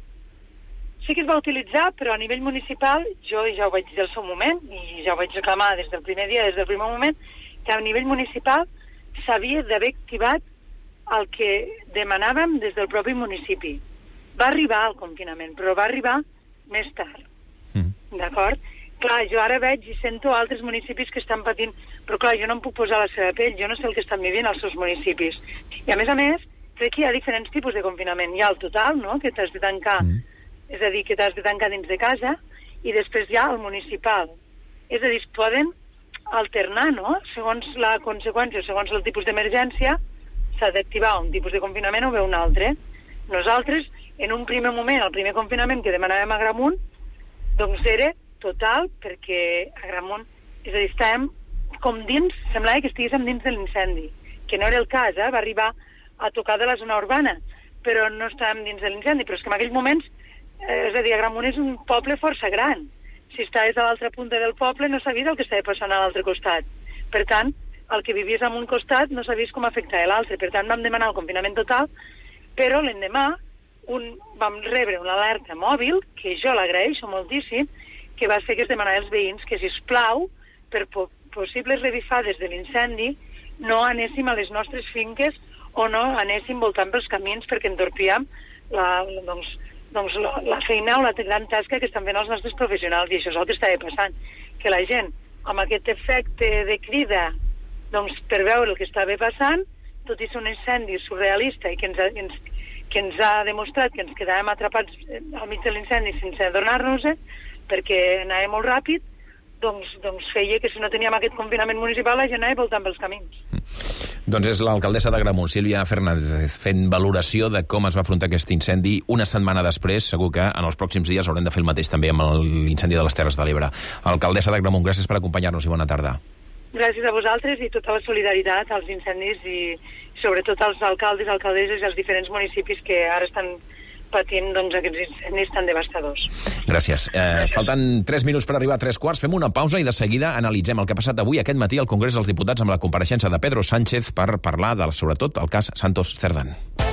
Sí que es va utilitzar, però a nivell municipal, jo ja ho vaig dir al seu moment, i ja ho vaig reclamar des del primer dia, des del primer moment, que a nivell municipal s'havia d'haver activat el que demanàvem des del propi municipi. Va arribar el confinament, però va arribar més tard. Mm. D'acord? Clar, jo ara veig i sento altres municipis que estan patint, però clar, jo no em puc posar a la seva pell, jo no sé el que estan vivint els seus municipis. I a més a més, crec que hi ha diferents tipus de confinament. Hi ha el total, no?, que t'has de tancar, mm. és a dir, que t'has de tancar dins de casa, i després hi ha el municipal. És a dir, es poden alternar, no?, segons la conseqüència, segons el tipus d'emergència, s'ha d'activar un tipus de confinament o bé un altre. Nosaltres, en un primer moment, el primer confinament que demanàvem a Gramunt, doncs era total, perquè a Gramunt, és a dir, estàvem com dins, semblava que estiguéssim dins de l'incendi, que no era el cas, eh? Va arribar a tocar de la zona urbana, però no estàvem dins de l'incendi, però és que en aquells moments, eh, és a dir, Gramunt és un poble força gran. Si estaves a l'altra punta del poble no sabies el que estava passant a l'altre costat. Per tant, el que vivies en un costat no sabies com afectava l'altre. Per tant, vam demanar el confinament total, però l'endemà un, vam rebre una alerta mòbil, que jo l'agraeixo moltíssim, que va ser que es demanava als veïns que, sisplau, per po possibles revifades de l'incendi, no anéssim a les nostres finques o no anéssim voltant pels camins perquè entorpíem la, doncs, doncs la, la feina o la gran tasca que estan fent els nostres professionals, i això és el que estava passant, que la gent, amb aquest efecte de crida, doncs per veure el que estava passant, tot i ser un incendi surrealista i que ens ha, ens, que ens ha demostrat que ens quedàvem atrapats al mig de l'incendi sense adonar-nos-en, perquè anava molt ràpid, doncs, doncs feia que si no teníem aquest confinament municipal la gent anava voltant pels camins. Mm. Doncs és l'alcaldessa de Gramunt, Sílvia Fernández, fent valoració de com es va afrontar aquest incendi una setmana després. Segur que en els pròxims dies haurem de fer el mateix també amb l'incendi de les Terres de l'Ebre. Alcaldessa de Gramunt, gràcies per acompanyar-nos i bona tarda. Gràcies a vosaltres i tota la solidaritat als incendis i sobretot als alcaldes, alcaldesses i als diferents municipis que ara estan patint doncs, aquests incendis tan devastadors. Gràcies. Eh, Gràcies. Falten tres minuts per arribar a tres quarts. Fem una pausa i de seguida analitzem el que ha passat avui aquest matí al Congrés dels Diputats amb la compareixença de Pedro Sánchez per parlar de, sobretot, el cas Santos Cerdán.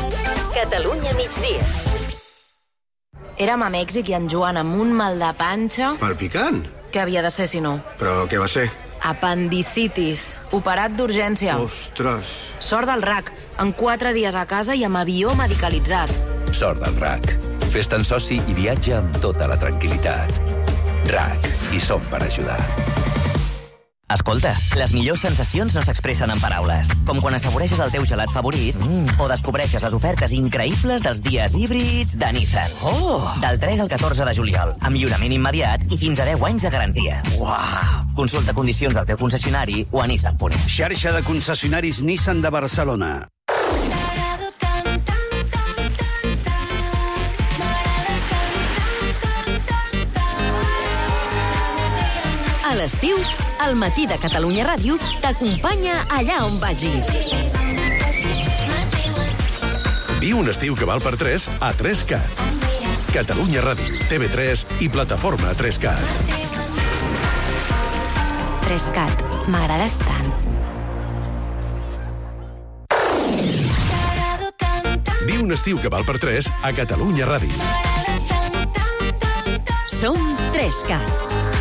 Catalunya migdia. Érem a Mèxic i en Joan amb un mal de panxa... Palpicant? Què havia de ser, si no? Però què va ser? Apendicitis. Operat d'urgència. Ostres. Sort del R A C. En quatre dies a casa i amb avió medicalitzat. Sort del R A C. Fes-te'n soci i viatja amb tota la tranquil·litat. R A C. Hi som per ajudar. Escolta, les millors sensacions no s'expressen en paraules. Com quan assaboreixes el teu gelat favorit mm. o descobreixes les ofertes increïbles dels dies híbrids de Nissan. Oh! Del tres al catorze de juliol, amb lliurament immediat i fins a deu anys de garantia. Uau! Consulta condicions del teu concessionari o a nissan punt es. Xarxa de concessionaris Nissan de Barcelona. A l'estiu, el matí de Catalunya Ràdio t'acompanya allà on vagis. Viu un estiu que val per tres a tres cat. Catalunya Ràdio, T V tres i plataforma tres cat. tres cat, m'agrades tant. Viu un estiu que val per tres a Catalunya Ràdio. Som tres cat.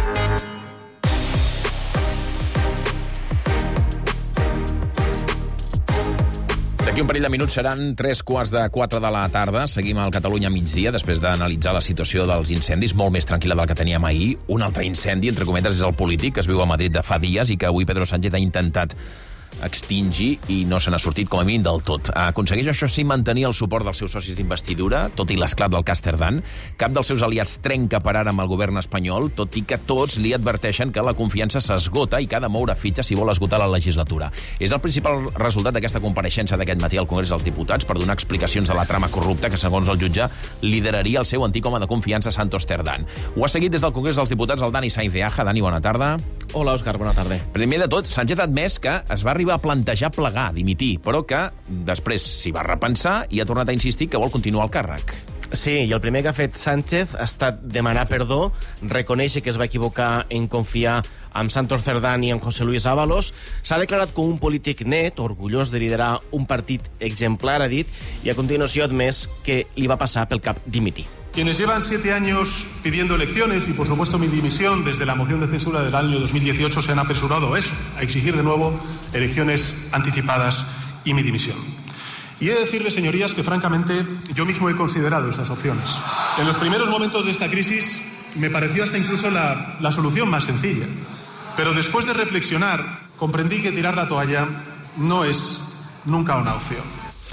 D'aquí un parell de minuts seran tres quarts de quatre de la tarda. Seguim al Catalunya migdia, després d'analitzar la situació dels incendis, molt més tranquil·la del que teníem ahir. Un altre incendi, entre cometes, és el polític, que es viu a Madrid de fa dies i que avui Pedro Sánchez ha intentat extingir i no se n'ha sortit com a mínim del tot. Aconsegueix això sí mantenir el suport dels seus socis d'investidura, tot i l'esclat del cas Cerdán. Cap dels seus aliats trenca per ara amb el govern espanyol, tot i que tots li adverteixen que la confiança s'esgota i que ha de moure fitxa si vol esgotar la legislatura. És el principal resultat d'aquesta compareixença d'aquest matí al Congrés dels Diputats per donar explicacions de la trama corrupta que, segons el jutge, lideraria el seu antic home de confiança, Santos Cerdán. Ho ha seguit des del Congrés dels Diputats el Dani Sainz de Aja. Dani, bona tarda. Hola, Òscar, bona tarda. Primer de tot, Sánchez ha admès que es va arribar arribar a plantejar plegar, dimitir, però que després s'hi va repensar i ha tornat a insistir que vol continuar al càrrec. Sí, i el primer que ha fet Sánchez ha estat demanar perdó, reconèixer que es va equivocar en confiar en Santos Cerdán i en José Luis Ábalos. S'ha declarat com un polític net, orgullós de liderar un partit exemplar, ha dit, i a continuació ha admès que li va passar pel cap dimitir. Quienes llevan siete años pidiendo elecciones y, por supuesto, mi dimisión desde la moción de censura del año dos mil dieciocho se han apresurado a eso, a exigir de nuevo elecciones anticipadas y mi dimisión. Y he de decirles, señorías, que francamente yo mismo he considerado esas opciones. En los primeros momentos de esta crisis me pareció hasta incluso la, la solución más sencilla. Pero después de reflexionar, comprendí que tirar la toalla no es nunca una opción.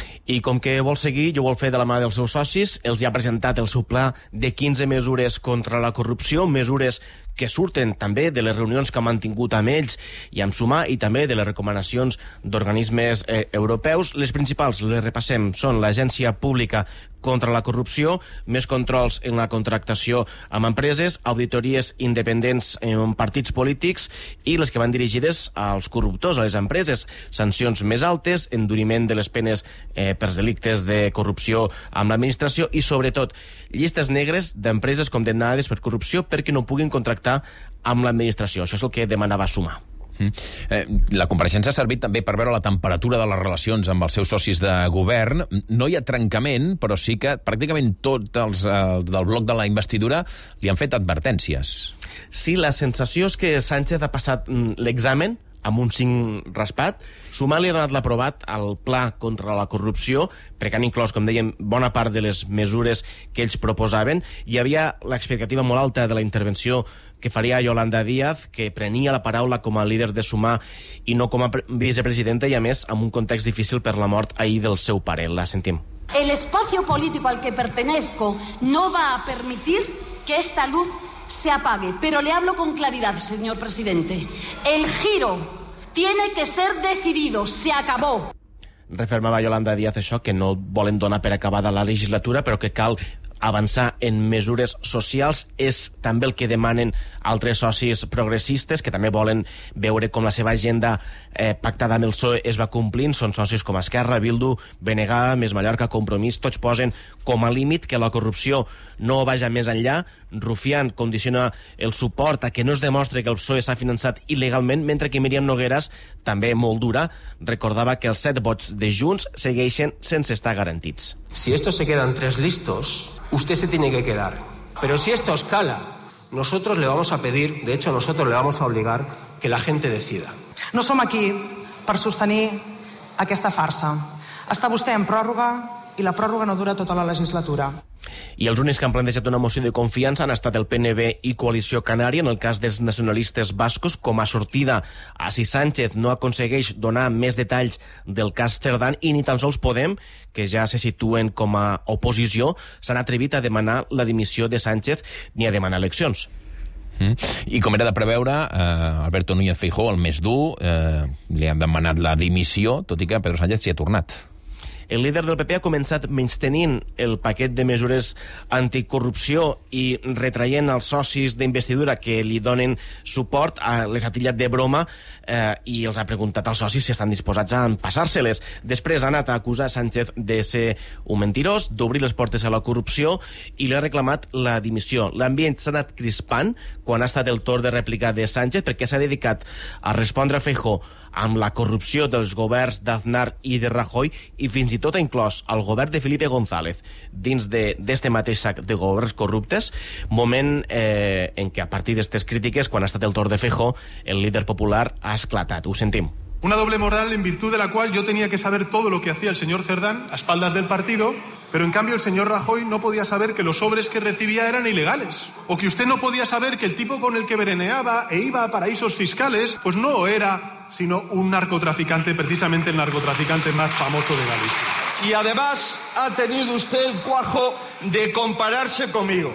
I com que vol seguir, jo vol fer de la mà dels seus socis, els ha presentat el seu pla de quinze mesures contra la corrupció, mesures que surten també de les reunions que ha mantingut amb ells i amb Sumar i també de les recomanacions d'organismes eh, europeus. Les principals, les repassem, són l'Agència Pública contra la Corrupció, més controls en la contractació amb empreses, auditories independents en partits polítics i les que van dirigides als corruptors, a les empreses, sancions més altes, enduriment de les penes eh, per delictes de corrupció amb l'administració i, sobretot, llistes negres d'empreses condemnades per corrupció perquè no puguin contractar amb l'administració. Això és el que demanava Sumar. Mm. Eh, la compareixença ha servit també per veure la temperatura de les relacions amb els seus socis de govern. No hi ha trencament, però sí que pràcticament tots els eh, del bloc de la investidura li han fet advertències. Sí, la sensació és que Sánchez ha passat l'examen amb un cinc raspat. Sumar li ha donat l'aprovat al pla contra la corrupció, perquè han inclòs, com dèiem, bona part de les mesures que ells proposaven. Hi havia l'expectativa molt alta de la intervenció que faria Yolanda Díaz, que prenia la paraula com a líder de Sumar i no com a vicepresidenta, i a més amb un context difícil per la mort ahir del seu pare. La sentim. El espacio político al que pertenezco no va a permitir que esta luz se apague. Pero le hablo con claridad, señor presidente. El giro tiene que ser decidido. Se acabó. Refermava Yolanda Díaz això, que no volen donar per acabada la legislatura, però que cal avançar en mesures socials. És també el que demanen altres socis progressistes, que també volen veure com la seva agenda eh, pactada amb el P S O E es va complint. Són socis com Esquerra, Bildu, B N G, Més Mallorca, Compromís. Tots posen com a límit que la corrupció no vagi més enllà. Rufián condiciona el suport a que no es demostri que el P S O E s'ha finançat il·legalment, mentre que Míriam Nogueras, també molt dura, recordava que els set vots de Junts segueixen sense estar garantits. Si estos se quedan tres listos, usted se tiene que quedar. Pero si esto escala, nosotros le vamos a pedir, de hecho nosotros le vamos a obligar, que la gente decida. No som aquí per sostenir aquesta farsa. Està vostè en pròrroga i la pròrroga no dura tota la legislatura. I els únics que han plantejat una moció de confiança han estat el P N B i Coalició Canària, en el cas dels nacionalistes bascos, com a sortida a si Sánchez no aconsegueix donar més detalls del cas Cerdán, i ni tan sols Podem, que ja se situen com a oposició, s'han atrevit a demanar la dimissió de Sánchez ni a demanar eleccions. Mm. I com era de preveure, eh, Alberto Núñez Feijóo, el més dur, eh, li han demanat la dimissió, tot i que Pedro Sánchez s'hi ha tornat. El líder del P P ha començat menystenint el paquet de mesures anticorrupció i retraient als socis d'investidura que li donen suport, a les ha tillat de broma eh, i els ha preguntat als socis si estan disposats a passar-se-les. Després ha anat a acusar Sánchez de ser un mentirós, d'obrir les portes a la corrupció, i li ha reclamat la dimissió. L'ambient s'ha anat crispant quan ha estat el torn de replicar de Sánchez, perquè s'ha dedicat a respondre a Feijóo amb la corrupció dels governs d'Aznar i de Rajoy, i fins i tot ha inclòs el govern de Felipe González dins d'este mateix sac de governs corruptes, moment eh, en què a partir d'estes crítiques, quan ha estat el torn de Feijóo, el líder popular ha esclatat. Ho sentim. Una doble moral en virtud de la cual yo tenía que saber todo lo que hacía el señor Cerdán a espaldas del partido, pero en cambio el señor Rajoy no podía saber que los sobres que recibía eran ilegales. O que usted no podía saber que el tipo con el que vereneaba e iba a paraísos fiscales, pues no era sino un narcotraficante, precisamente el narcotraficante más famoso de Galicia. Y además ha tenido usted el cuajo de compararse conmigo.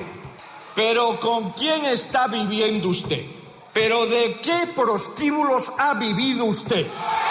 Pero ¿con quién está viviendo usted? ¿Pero de qué prostíbulos ha vivido usted?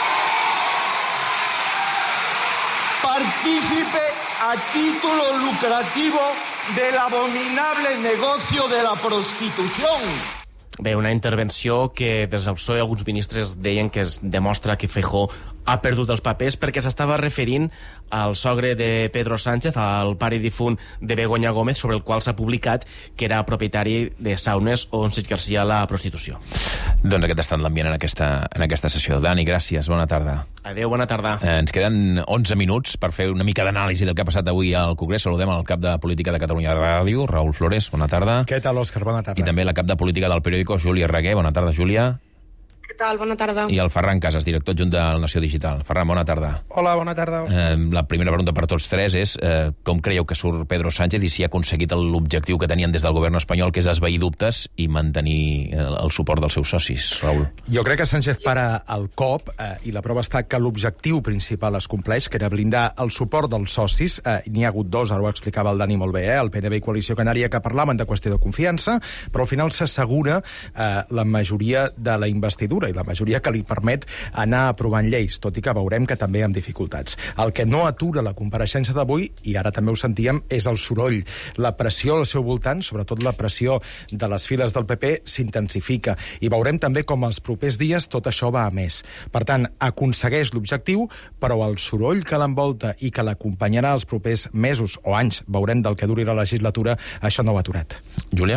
Partícipe a título lucrativo del abominable negocio de la prostitución. Bé, una intervenció que des del P S O E alguns ministres deien que es demostra que Feijóo ha perdut els papers perquè s'estava referint al sogre de Pedro Sánchez, al pare difunt de Begoña Gómez, sobre el qual s'ha publicat que era propietari de saunes on s'exercia la prostitució. Doncs aquest ha estat l'ambient en aquesta, en aquesta sessió. Dani, gràcies, bona tarda. Adéu, bona tarda. Eh, ens queden onze minuts per fer una mica d'anàlisi del que ha passat avui al Congrés. Saludem al cap de Política de Catalunya Ràdio, Raül Flores, bona tarda. Què tal, Òscar? Bona tarda. I també la cap de Política del Periódico, Júlia Reguer, bona tarda, Júlia. Què tal? Bona tarda. I el Ferran Casas, director adjunt de la Nació Digital. Ferran, bona tarda. Hola, bona tarda. Eh, la primera pregunta per tots tres és eh, com creieu que surt Pedro Sánchez i si ha aconseguit l'objectiu que tenien des del govern espanyol, que és esvair dubtes i mantenir el, el suport dels seus socis, Raül? Jo crec que Sánchez para el cop eh, i la prova està que l'objectiu principal es compleix, que era blindar el suport dels socis. Eh, N'hi ha hagut dos, ara ho explicava el Dani molt bé, eh, el P N V i Coalició Canària, que parlaven de qüestió de confiança, però al final s'assegura eh, la majoria de la investidura i la majoria que li permet anar aprovant lleis, tot i que veurem que també amb dificultats. El que no atura la compareixença d'avui, i ara també ho sentíem, és el soroll. La pressió al seu voltant, sobretot la pressió de les files del P P, s'intensifica. I veurem també com els propers dies tot això va a més. Per tant, aconsegueix l'objectiu, però el soroll que l'envolta i que l'acompanyarà els propers mesos o anys, veurem del que duri la legislatura, això no ho ha aturat. Júlia?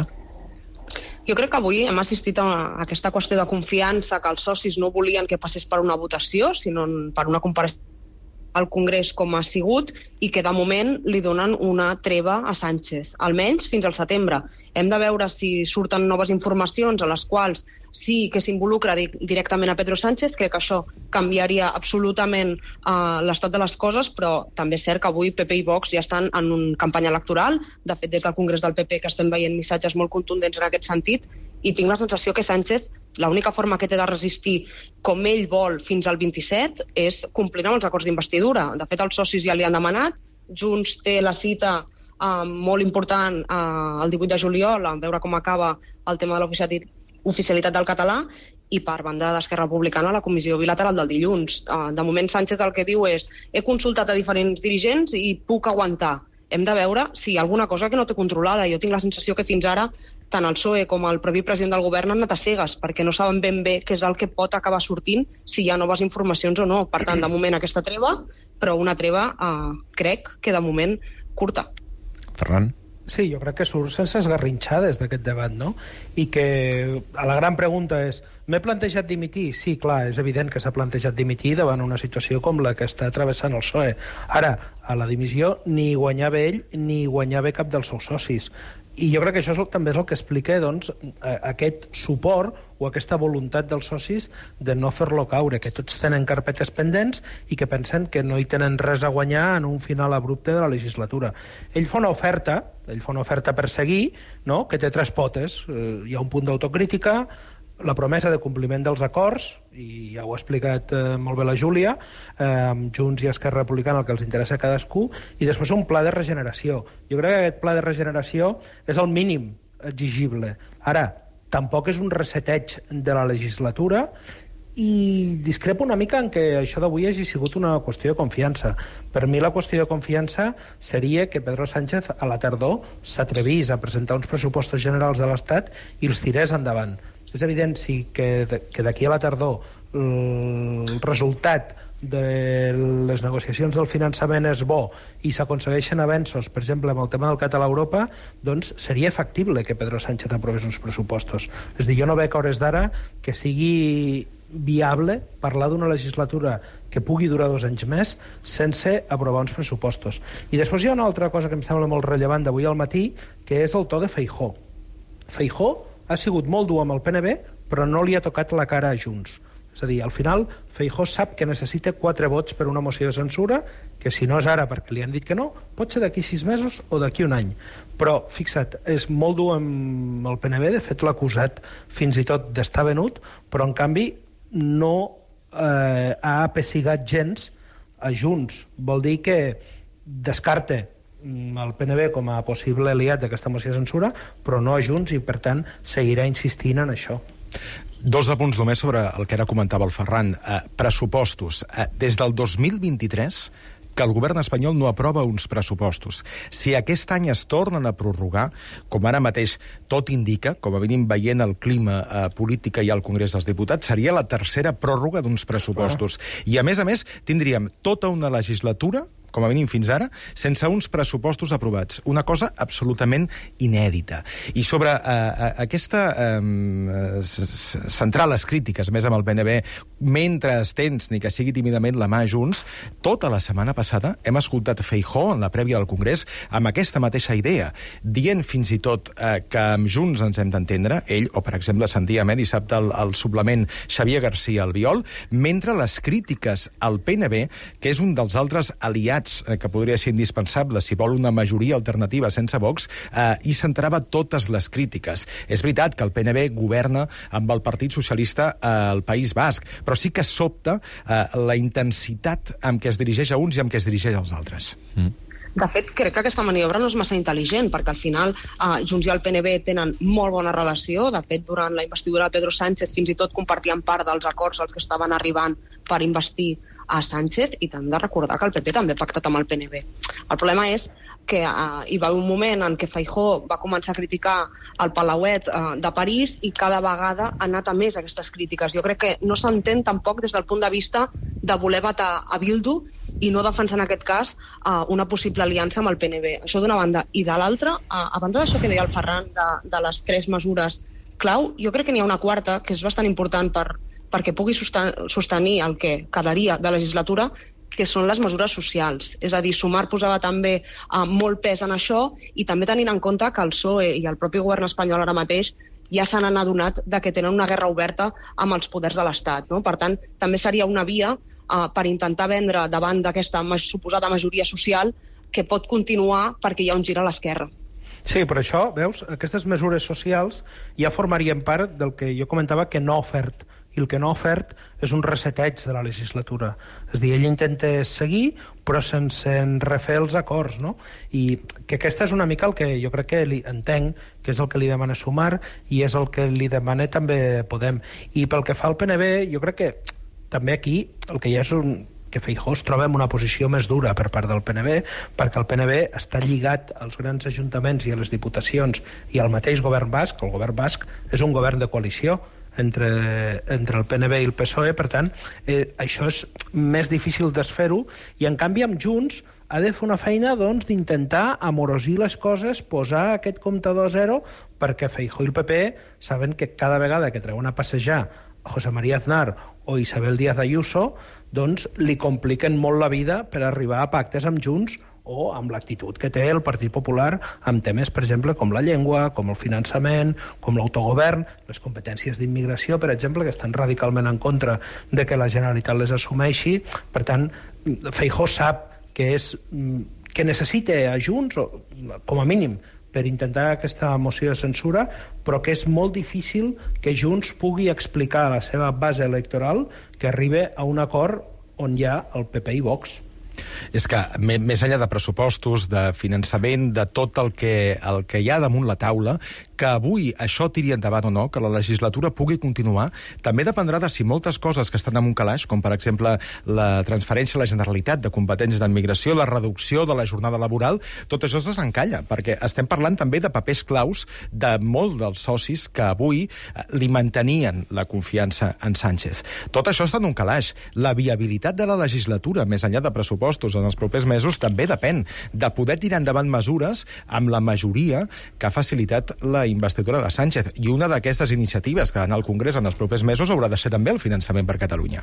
Jo crec que avui hem assistit a aquesta qüestió de confiança, que els socis no volien que passés per una votació, sinó per una compareixença al Congrés com ha sigut, i que de moment li donen una treva a Sánchez, almenys fins al setembre. Hem de veure si surten noves informacions a les quals sí que s'involucra di directament a Pedro Sánchez. Crec que això canviaria absolutament uh, l'estat de les coses, però també és cert que avui P P i Vox ja estan en una campanya electoral. De fet, des del Congrés del P P que estem veient missatges molt contundents en aquest sentit, i tinc la sensació que Sánchez, l'única forma que té de resistir com ell vol fins al vint-i-set és complint amb els acords d'investidura. De fet, els socis ja li han demanat. Junts té la cita uh, molt important uh, el divuit de juliol, a veure com acaba el tema de l'oficialitat del català, i per banda d'Esquerra Republicana la comissió bilateral del dilluns. Uh, de moment Sánchez el que diu és: he consultat a diferents dirigents i puc aguantar. Hem de veure si hi ha alguna cosa que no té controlada. Jo tinc la sensació que fins ara tant el P S O E com el propi president del govern han anat a cegues, perquè no saben ben bé què és el que pot acabar sortint, si hi ha noves informacions o no. Per tant, de moment aquesta treva, però una treva, eh, crec que de moment curta. Ferran? Sí, jo crec que surt sense esgarrinxades d'aquest debat, no? I que la gran pregunta és: m'he plantejat dimitir? Sí, clar, és evident que s'ha plantejat dimitir davant una situació com la que està travessant el P S O E. Ara, a la dimissió ni guanyava ell ni guanyava cap dels seus socis. I jo crec que això és el, també és el que explica, doncs, aquest suport o aquesta voluntat dels socis de no fer-lo caure, que tots tenen carpetes pendents i que pensen que no hi tenen res a guanyar en un final abrupte de la legislatura. Ell fa una oferta, ell fa una oferta per seguir, no?, que té tres potes. Eh, hi ha un punt d'autocrítica, la promesa de compliment dels acords, i ja ho ha explicat eh, molt bé la Júlia, eh, amb Junts i Esquerra Republicana, el que els interessa a cadascú, i després un pla de regeneració. Jo crec que aquest pla de regeneració és el mínim exigible. Ara, tampoc és un reseteig de la legislatura, i discrepo una mica en que això d'avui hagi sigut una qüestió de confiança. Per mi la qüestió de confiança seria que Pedro Sánchez a la tardor s'atrevís a presentar uns pressupostos generals de l'Estat i els tirés endavant. És evident sí, que, que d'aquí a la tardor el resultat de les negociacions del finançament és bo i s'aconsegueixen avenços, per exemple, amb el tema del català a Europa, doncs seria factible que Pedro Sánchez aprovés uns pressupostos. És a dir, jo no veig a hores d'ara que sigui viable parlar d'una legislatura que pugui durar dos anys més sense aprovar uns pressupostos. I després hi ha una altra cosa que em sembla molt rellevant d'avui al matí, que és el to de Feijóo. Feijóo ha sigut molt dur amb el P N B, però no li ha tocat la cara a Junts. És a dir, al final, Feijóo sap que necessita quatre vots per una moció de censura, que si no és ara perquè li han dit que no, pot ser d'aquí sis mesos o d'aquí un any. Però, fixa't, és molt dur amb el P N B, de fet l'ha acusat fins i tot d'estar venut, però en canvi no eh, ha apessigat gens a Junts. Vol dir que descarta el P N B com a possible aliat d'aquesta moció de censura, però no a Junts, i per tant seguirà insistint en això. Dos apunts només sobre el que ara comentava el Ferran. Eh, pressupostos. Eh, des del dos mil vint-i-tres que el govern espanyol no aprova uns pressupostos. Si aquest any es tornen a prorrogar, com ara mateix tot indica, com a mínim veient el clima eh, polític i al Congrés dels Diputats, seria la tercera pròrroga d'uns pressupostos. I, a més a més, tindríem tota una legislatura, com a mínim fins ara, sense uns pressupostos aprovats. Una cosa absolutament inèdita. I sobre eh, aquesta... Eh, centrar les crítiques, més amb el P N B, mentre es tens, ni que sigui tímidament, la mà a Junts, tota la setmana passada hem escoltat Feijóo en la prèvia del Congrés amb aquesta mateixa idea, dient fins i tot eh, que amb Junts ens hem d'entendre, ell, o per exemple sentíem eh, dissabte el, el suplement Xavier García Albiol, mentre les crítiques al P N B, que és un dels altres aliats que podria ser indispensable si vol una majoria alternativa sense Vox, eh, i centrava totes les crítiques. És veritat que el P N B governa amb el Partit Socialista eh, al País Basc, però sí que sobta eh, la intensitat amb què es dirigeix a uns i amb què es dirigeix als altres. Mm. De fet, crec que aquesta maniobra no és massa intel·ligent, perquè al final eh, Junts i el P N B tenen molt bona relació. De fet, durant la investidura de Pedro Sánchez fins i tot compartien part dels acords als que estaven arribant per investir a Sánchez, i t'hem de recordar que el P P també ha pactat amb el P N B. El problema és que eh, hi va haver un moment en què Feijóo va començar a criticar el Palauet eh, de París, i cada vegada ha anat a més aquestes crítiques. Jo crec que no s'entén tampoc des del punt de vista de voler vetar a Bildu i no defensar en aquest cas eh, una possible aliança amb el P N B. Això d'una banda. I de l'altra, eh, a banda d'això que deia el Ferran de, de les tres mesures clau, jo crec que n'hi ha una quarta que és bastant important per, perquè pugui sostenir el que quedaria de legislatura, que són les mesures socials. És a dir, Sumar posava també eh, molt pes en això, i també tenint en compte que el P S O E i el propi govern espanyol ara mateix ja s'han adonat de que tenen una guerra oberta amb els poders de l'Estat, no? Per tant, també seria una via eh, per intentar vendre davant d'aquesta suposada majoria social que pot continuar perquè hi ha un gir a l'esquerra. Sí, per això, veus, aquestes mesures socials ja formarien part del que jo comentava que no ha ofert. I el que no ha ofert és un reseteig de la legislatura. És a dir, ell intenta seguir, però sense refer els acords, no? I que aquesta és una mica el que jo crec que li entenc, que és el que li demana Sumar, i és el que li demana també Podem. I pel que fa al P N B, jo crec que també aquí el que hi ha és un que Feijóo es troba en una posició més dura per part del P N B, perquè el P N B està lligat als grans ajuntaments i a les diputacions i al mateix govern basc. El govern basc és un govern de coalició entre, entre el P N B i el P S O E, per tant, eh, això és més difícil desfer-ho, i en canvi amb Junts ha de fer una feina doncs, d'intentar amorosir les coses, posar aquest comptador a zero, perquè Feijóo i el P P saben que cada vegada que treuen a passejar José María Aznar o Isabel Díaz Ayuso, doncs li compliquen molt la vida per arribar a pactes amb Junts o amb l'actitud que té el Partit Popular amb temes, per exemple, com la llengua, com el finançament, com l'autogovern, les competències d'immigració, per exemple, que estan radicalment en contra de que la Generalitat les assumeixi. Per tant, Feijóo sap que, és, que necessita a Junts, o, com a mínim, per intentar aquesta moció de censura, però que és molt difícil que Junts pugui explicar a la seva base electoral que arribi a un acord on hi ha el P P i Vox. És que, més enllà de pressupostos, de finançament, de tot el que, el que hi ha damunt la taula, que avui això tiri endavant o no, que la legislatura pugui continuar, també dependrà de si moltes coses que estan en un calaix, com per exemple la transferència a la Generalitat de competències d'immigració, la reducció de la jornada laboral, tot això es desencalla, perquè estem parlant també de papers claus de molt dels socis que avui li mantenien la confiança en Sánchez. Tot això està en un calaix. La viabilitat de la legislatura, més enllà de pressupostos en els propers mesos, també depèn de poder tirar endavant mesures amb la majoria que ha facilitat la investidura de Sánchez. I una d'aquestes iniciatives que ha d'anar al Congrés en els propers mesos haurà de ser també el finançament per Catalunya.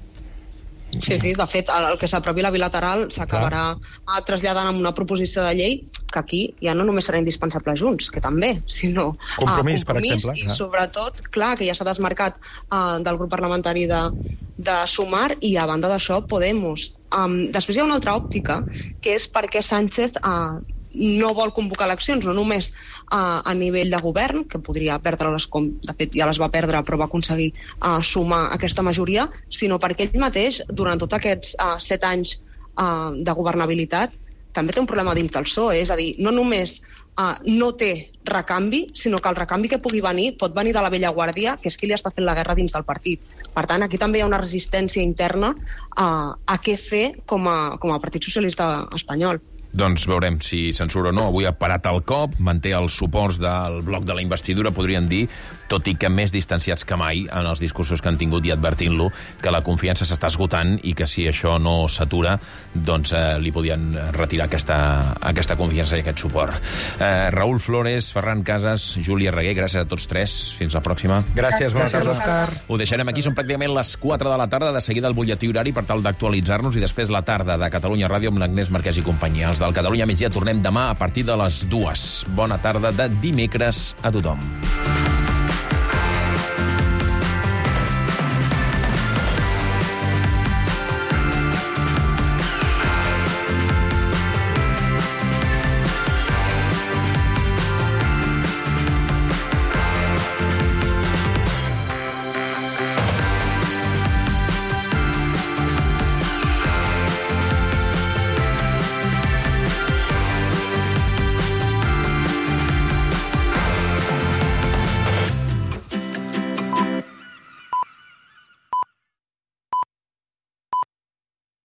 Sí, sí, de fet, el que s'aprovi la bilateral s'acabarà traslladant amb una proposició de llei que aquí ja no només serà indispensable Junts, que també, sinó compromís, compromís per exemple. I sobretot, clar, que ja s'ha desmarcat uh, del grup parlamentari de, de Sumar, i a banda d'això Podemos. Um, després hi ha una altra òptica, que és perquè Sánchez uh, no vol convocar eleccions, no només uh, a nivell de govern, que podria perdre-les, com de fet ja les va perdre, però va aconseguir uh, sumar aquesta majoria, sinó perquè ell mateix, durant tots aquests uh, set anys uh, de governabilitat, també té un problema dins del P S O E, és a dir, no només uh, no té recanvi, sinó que el recanvi que pugui venir pot venir de la vella guàrdia, que és qui li està fent la guerra dins del partit. Per tant, aquí també hi ha una resistència interna uh, a què fer com a, com a Partit Socialista Espanyol. Doncs veurem si se'n surt o no. Avui ha parat el cop, manté els suports del bloc de la investidura, podrien dir, tot i que més distanciats que mai en els discursos que han tingut i advertint-lo que la confiança s'està esgotant i que si això no s'atura, doncs eh, li podien retirar aquesta, aquesta confiança i aquest suport. Eh, Raül Flores, Ferran Casas, Júlia Reguer, gràcies a tots tres. Fins la pròxima. Gràcies, bona tarda. Ho deixarem aquí, són pràcticament les quatre de la tarda, de seguida el butlletí horari per tal d'actualitzar-nos i després la tarda de Catalunya Ràdio amb l'Agnès Marquès i companyia. Els del Catalunya Migdia tornem demà a partir de les dues. Bona tarda de dimecres a tothom.